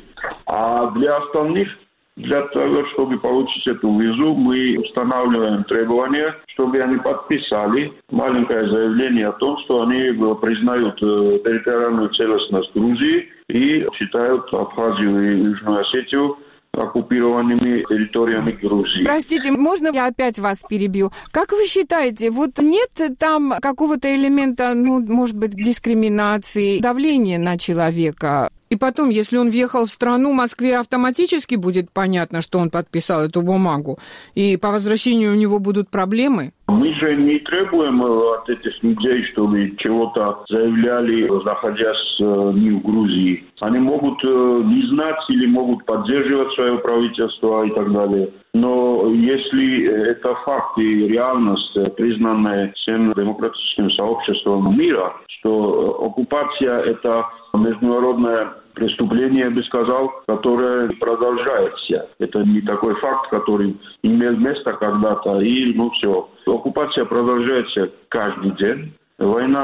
А для остальных, для того, чтобы получить эту визу, мы устанавливаем требования, чтобы они подписали маленькое заявление о том, что они признают территориальную целостность Грузии и считают Абхазию и Южную Осетию оккупированными территориями Грузии. Простите, можно я опять вас перебью? Как вы считаете, вот нет там какого-то элемента, ну, может быть, дискриминации, давления на человека? И потом, если он въехал в страну, Москве автоматически будет понятно, что он подписал эту бумагу, и по возвращению у него будут проблемы? Мы же не требуем от этих людей, чтобы чего-то заявляли, находясь не в Грузии. Они могут не знать или могут поддерживать свое правительство и так далее. Но если это факт и реальность, признанная всем демократическим сообществом мира, что оккупация – это международное преступление, я бы сказал, которое продолжается. Это не такой факт, который имел место когда-то, и ну все. Оккупация продолжается каждый день. Война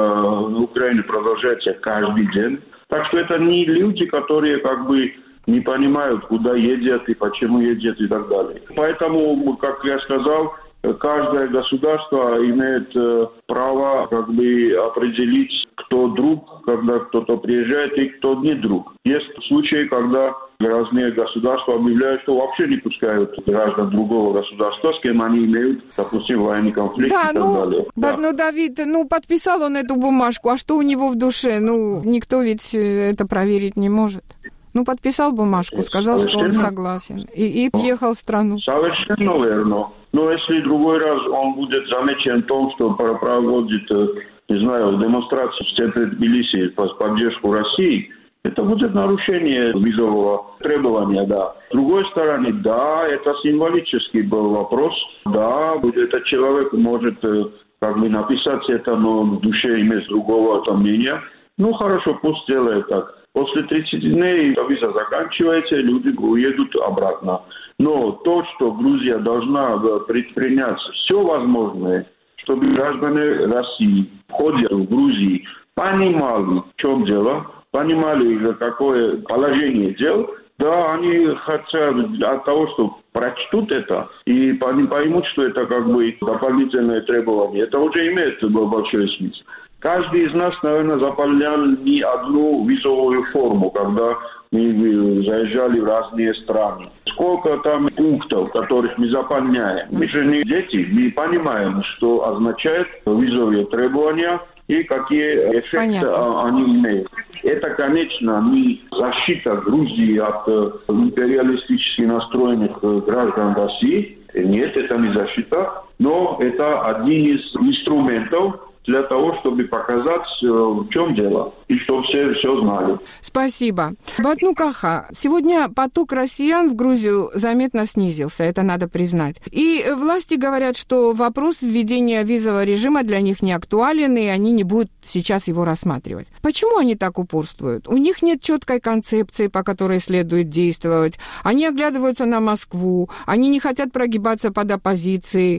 в Украине продолжается каждый день. Так что это не люди, которые как бы не понимают, куда едят и почему едят и так далее. Поэтому, как я сказал, каждое государство имеет право как бы определить, кто друг, когда кто-то приезжает и кто не друг. Есть случаи, когда разные государства объявляют, что вообще не пускают граждан другого государства, с кем они имеют, допустим, военный конфликт да, и так ну, далее. Да, ну, Давид, ну, подписал он эту бумажку, а что у него в душе? Ну, никто ведь это проверить не может. Ну, подписал бумажку, сказал, совершенно, что он согласен, и, и въехал в страну. Совершенно верно. Но если другой раз он будет замечен в том, что проводит, не знаю, демонстрацию в центре Тбилиси в поддержку России, это будет нарушение визового требования, да. С другой стороны, да, это символический был вопрос. Да, этот человек может как бы написать это, но в душе иметь другого там мнения. Ну, хорошо, пусть делает так. После тридцати дней виза заканчивается, люди уедут обратно. Но то, что Грузия должна предпринять все возможное, чтобы граждане России, входя в Грузию, понимали, в чем дело, понимали, какое положение дел, да, они хотят от того, что прочтут это и поймут, что это как бы дополнительное требование. Это уже имеет большой смысл. Каждый из нас, наверное, заполнял не одну визовую форму, когда мы заезжали в разные страны. Сколько там пунктов, которых мы заполняем. Мы же не дети, мы понимаем, что означает визовые требования и какие эффекты Понятно. Они имеют. Это, конечно, не защита Грузии от империалистически настроенных граждан России. Нет, это не защита, но это один из инструментов для того, чтобы показать, в чем дело, и чтобы все все знали. Спасибо. Батну Каха, сегодня поток россиян в Грузию заметно снизился, это надо признать. И власти говорят, что вопрос введения визового режима для них не актуален, и они не будут сейчас его рассматривать. Почему они так упорствуют? У них нет четкой концепции, по которой следует действовать. Они оглядываются на Москву, они не хотят прогибаться под оппозицией.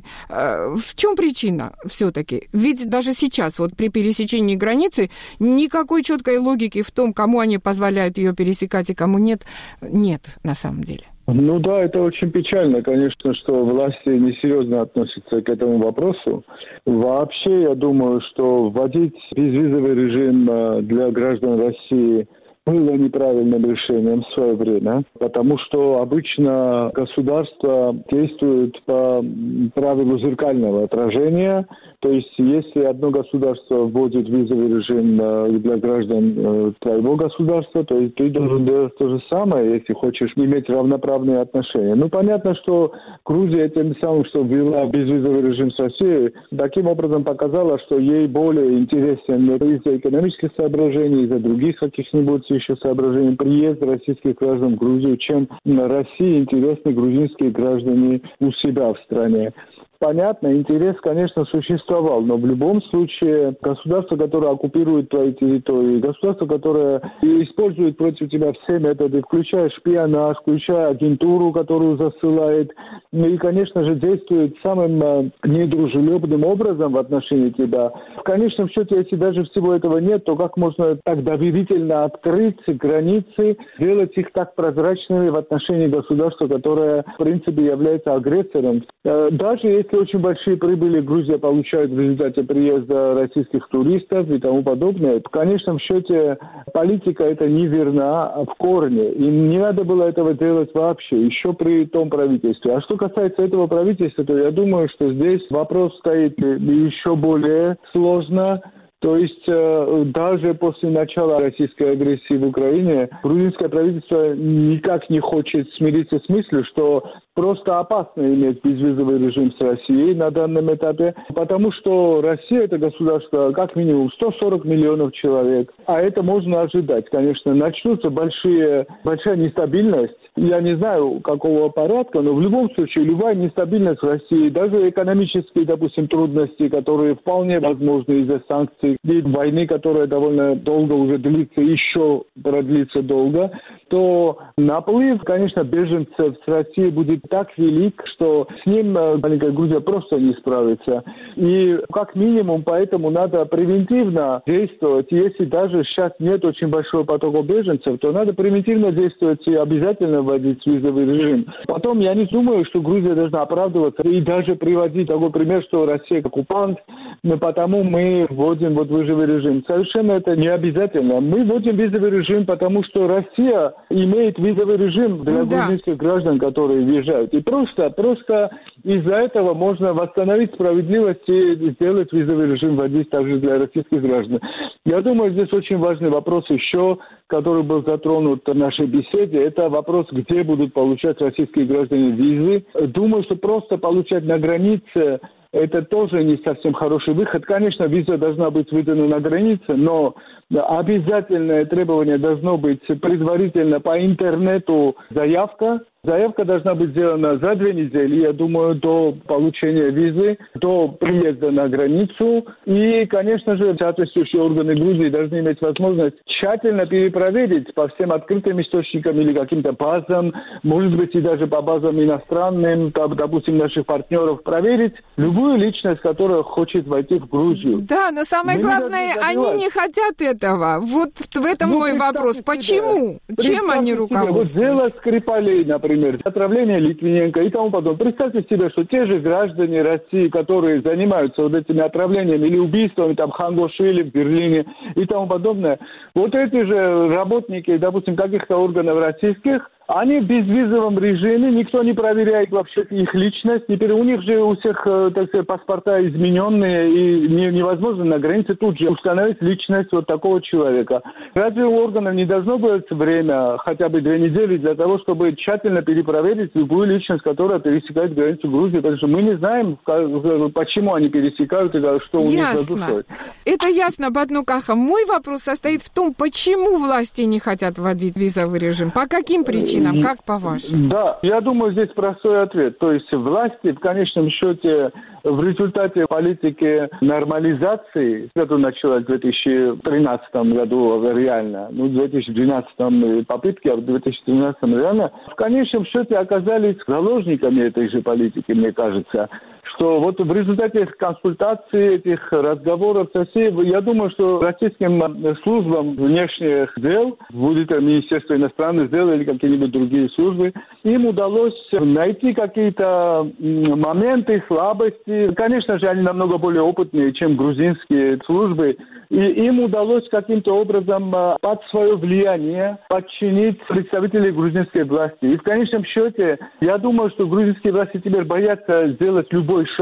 В чем причина все-таки? Ведь даже сейчас, вот при пересечении границы, никакой четкой логики в том, кому они позволяют ее пересекать и кому нет, нет на самом деле. Ну да, это очень печально, конечно, что власти несерьезно относятся к этому вопросу. Вообще, я думаю, что вводить безвизовый режим для граждан России было неправильным решением в свое время, потому что обычно государство действует по правилу зеркального отражения. То есть, если одно государство вводит визовый режим для граждан твоего государства, то ты должен делать то же самое, если хочешь иметь равноправные отношения. Ну, понятно, что Грузия тем самым, что ввела безвизовый режим с Россией, таким образом показала, что ей более интересен из-за экономических соображений, из-за других каких-нибудь еще соображений приезд российских граждан в Грузию, чем России интересны грузинские граждане у себя в стране. понятно, интерес, конечно, существовал, но в любом случае государство, которое оккупирует твои территории, государство, которое использует против тебя все методы, включая шпионаж, включая агентуру, которую засылает, и, конечно же, действует самым недружелюбным образом в отношении тебя. В конечном счете, если даже всего этого нет, то как можно так доверительно открыть границы, делать их так прозрачными в отношении государства, которое, в принципе, является агрессором? Даже если очень большие прибыли Грузия получает в результате приезда российских туристов и тому подобное, в конечном счете политика эта неверна в корне. И не надо было этого делать вообще, еще при том правительстве. А что касается этого правительства, то я думаю, что здесь вопрос стоит еще более сложно. То есть э, даже после начала российской агрессии в Украине грузинское правительство никак не хочет смириться с мыслью, что просто опасно иметь безвизовый режим с Россией на данном этапе, потому что Россия – это государство как минимум сто сорок миллионов человек, а это можно ожидать. Конечно, начнутся большие, большая нестабильность. Я не знаю, какого порядка, но в любом случае любая нестабильность в России, даже экономические, допустим, трудности, которые вполне возможны из-за санкций, и войны, которая довольно долго уже длится, еще продлится долго, то наплыв, конечно, беженцев с России будет так велик, что с ним маленькая Грузия просто не справится. И как минимум поэтому надо превентивно действовать. Если даже сейчас нет очень большого потока беженцев, то надо превентивно действовать и обязательно вводить визовый режим. Потом я не думаю, что Грузия должна оправдываться и даже приводить такой пример, что Россия оккупант, но потому мы вводим вот визовый режим. Совершенно это не обязательно. Мы вводим визовый режим, потому что Россия имеет визовый режим для да. грузинских граждан, которые въезжают. И просто, просто из-за этого можно восстановить справедливость и сделать визовый режим вводить также для российских граждан. Я думаю, здесь очень важный вопрос еще, который был затронут в нашей беседе, это вопрос, где будут получать российские граждане визы. Думаю, что просто получать на границе это тоже не совсем хороший выход. Конечно, виза должна быть выдана на границе, но обязательное требование должно быть предварительно по интернету заявка. Заявка должна быть сделана за две недели, я думаю, до получения визы, до приезда на границу. И, конечно же, соответствующие органы Грузии должны иметь возможность тщательно перепроверить по всем открытым источникам или каким-то базам, может быть, и даже по базам иностранным, допустим, наших партнеров, проверить любую личность, которая хочет войти в Грузию. Да, но самое Мы главное, не они не хотят этого. Вот в этом ну, мой вопрос. Почему? Чем они руководствуются? Вот дело Скрипалей, например, отравление Литвиненко и тому подобное. Представьте себе, что те же граждане России, которые занимаются вот этими отравлениями или убийствами, там, Хангошвили в Берлине и тому подобное, вот эти же работники, допустим, каких-то органов российских, они в безвизовом режиме, никто не проверяет вообще их личность. Теперь у них же у всех, так сказать, паспорта измененные, и невозможно на границе тут же установить личность вот такого человека. Разве у органов не должно быть время, хотя бы две недели, для того, чтобы тщательно перепроверить любую личность, которая пересекает границу Грузии? Потому что мы не знаем, почему они пересекают и что у ясно. них за душой. Это ясно, Баднукаха. Мой вопрос состоит в том, почему власти не хотят вводить визовый режим? По каким причинам? Как по-вашему? Да, я думаю, здесь простой ответ. То есть власти в конечном счете в результате политики нормализации, которая началась в две тысячи тринадцатом году реально, ну, в две тысячи двенадцатом попытки, а в две тысячи тринадцатом реально, в конечном счете оказались заложниками этой же политики, мне кажется. Что вот в результате этих консультаций, этих разговоров с Россией, я думаю, что российским службам внешних дел, будет это Министерство иностранных дел или какие-нибудь другие службы, им удалось найти какие-то моменты, слабости. Конечно же, они намного более опытные, чем грузинские службы, и им удалось каким-то образом под свое влияние подчинить представителей грузинской власти. И в конечном счете, я думаю, что грузинские власти теперь боятся сделать любой шаг,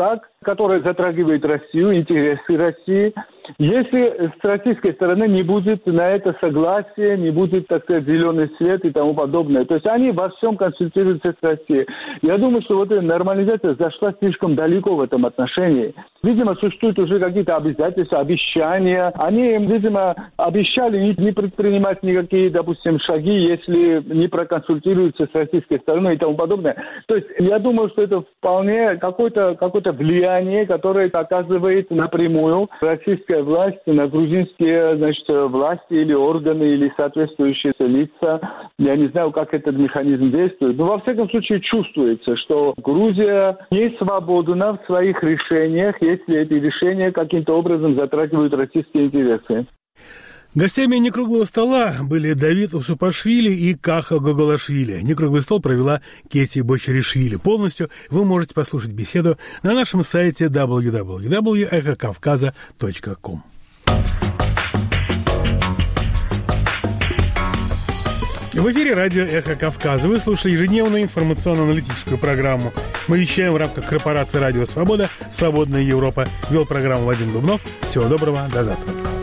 которая затрагивает Россию, интересы России. Если с российской стороны не будет на это согласия, не будет, так сказать, зеленый свет и тому подобное. То есть они во всем консультируются с Россией. Я думаю, что вот эта нормализация зашла слишком далеко в этом отношении. Видимо, существуют уже какие-то обязательства, обещания. Они, видимо, обещали не, не предпринимать никакие, допустим, шаги, если не проконсультируются с российской стороной и тому подобное. То есть я думаю, что это вполне какое-то, какое-то влияние, которое оказывает напрямую российская власть на грузинские, значит, власти или органы, или соответствующие лица. Я не знаю, как этот механизм действует. Но во всяком случае чувствуется, что Грузия не свободна в своих решениях, если эти решения каким-то образом затрагивают российские интересы. Гостями «Некруглого стола» были Давид Усупашвили и Каха Гоголашвили. «Некруглый стол» провела Кети Бочаришвили. Полностью вы можете послушать беседу на нашем сайте дабл ю дабл ю дабл ю точка эхо кавказа точка ком. В эфире радио «Эхо Кавказа». Вы слушали ежедневную информационно-аналитическую программу. Мы вещаем в рамках корпорации «Радио Свобода», «Свободная Европа». Вел программу Вадим Дубнов. Всего доброго, до завтра.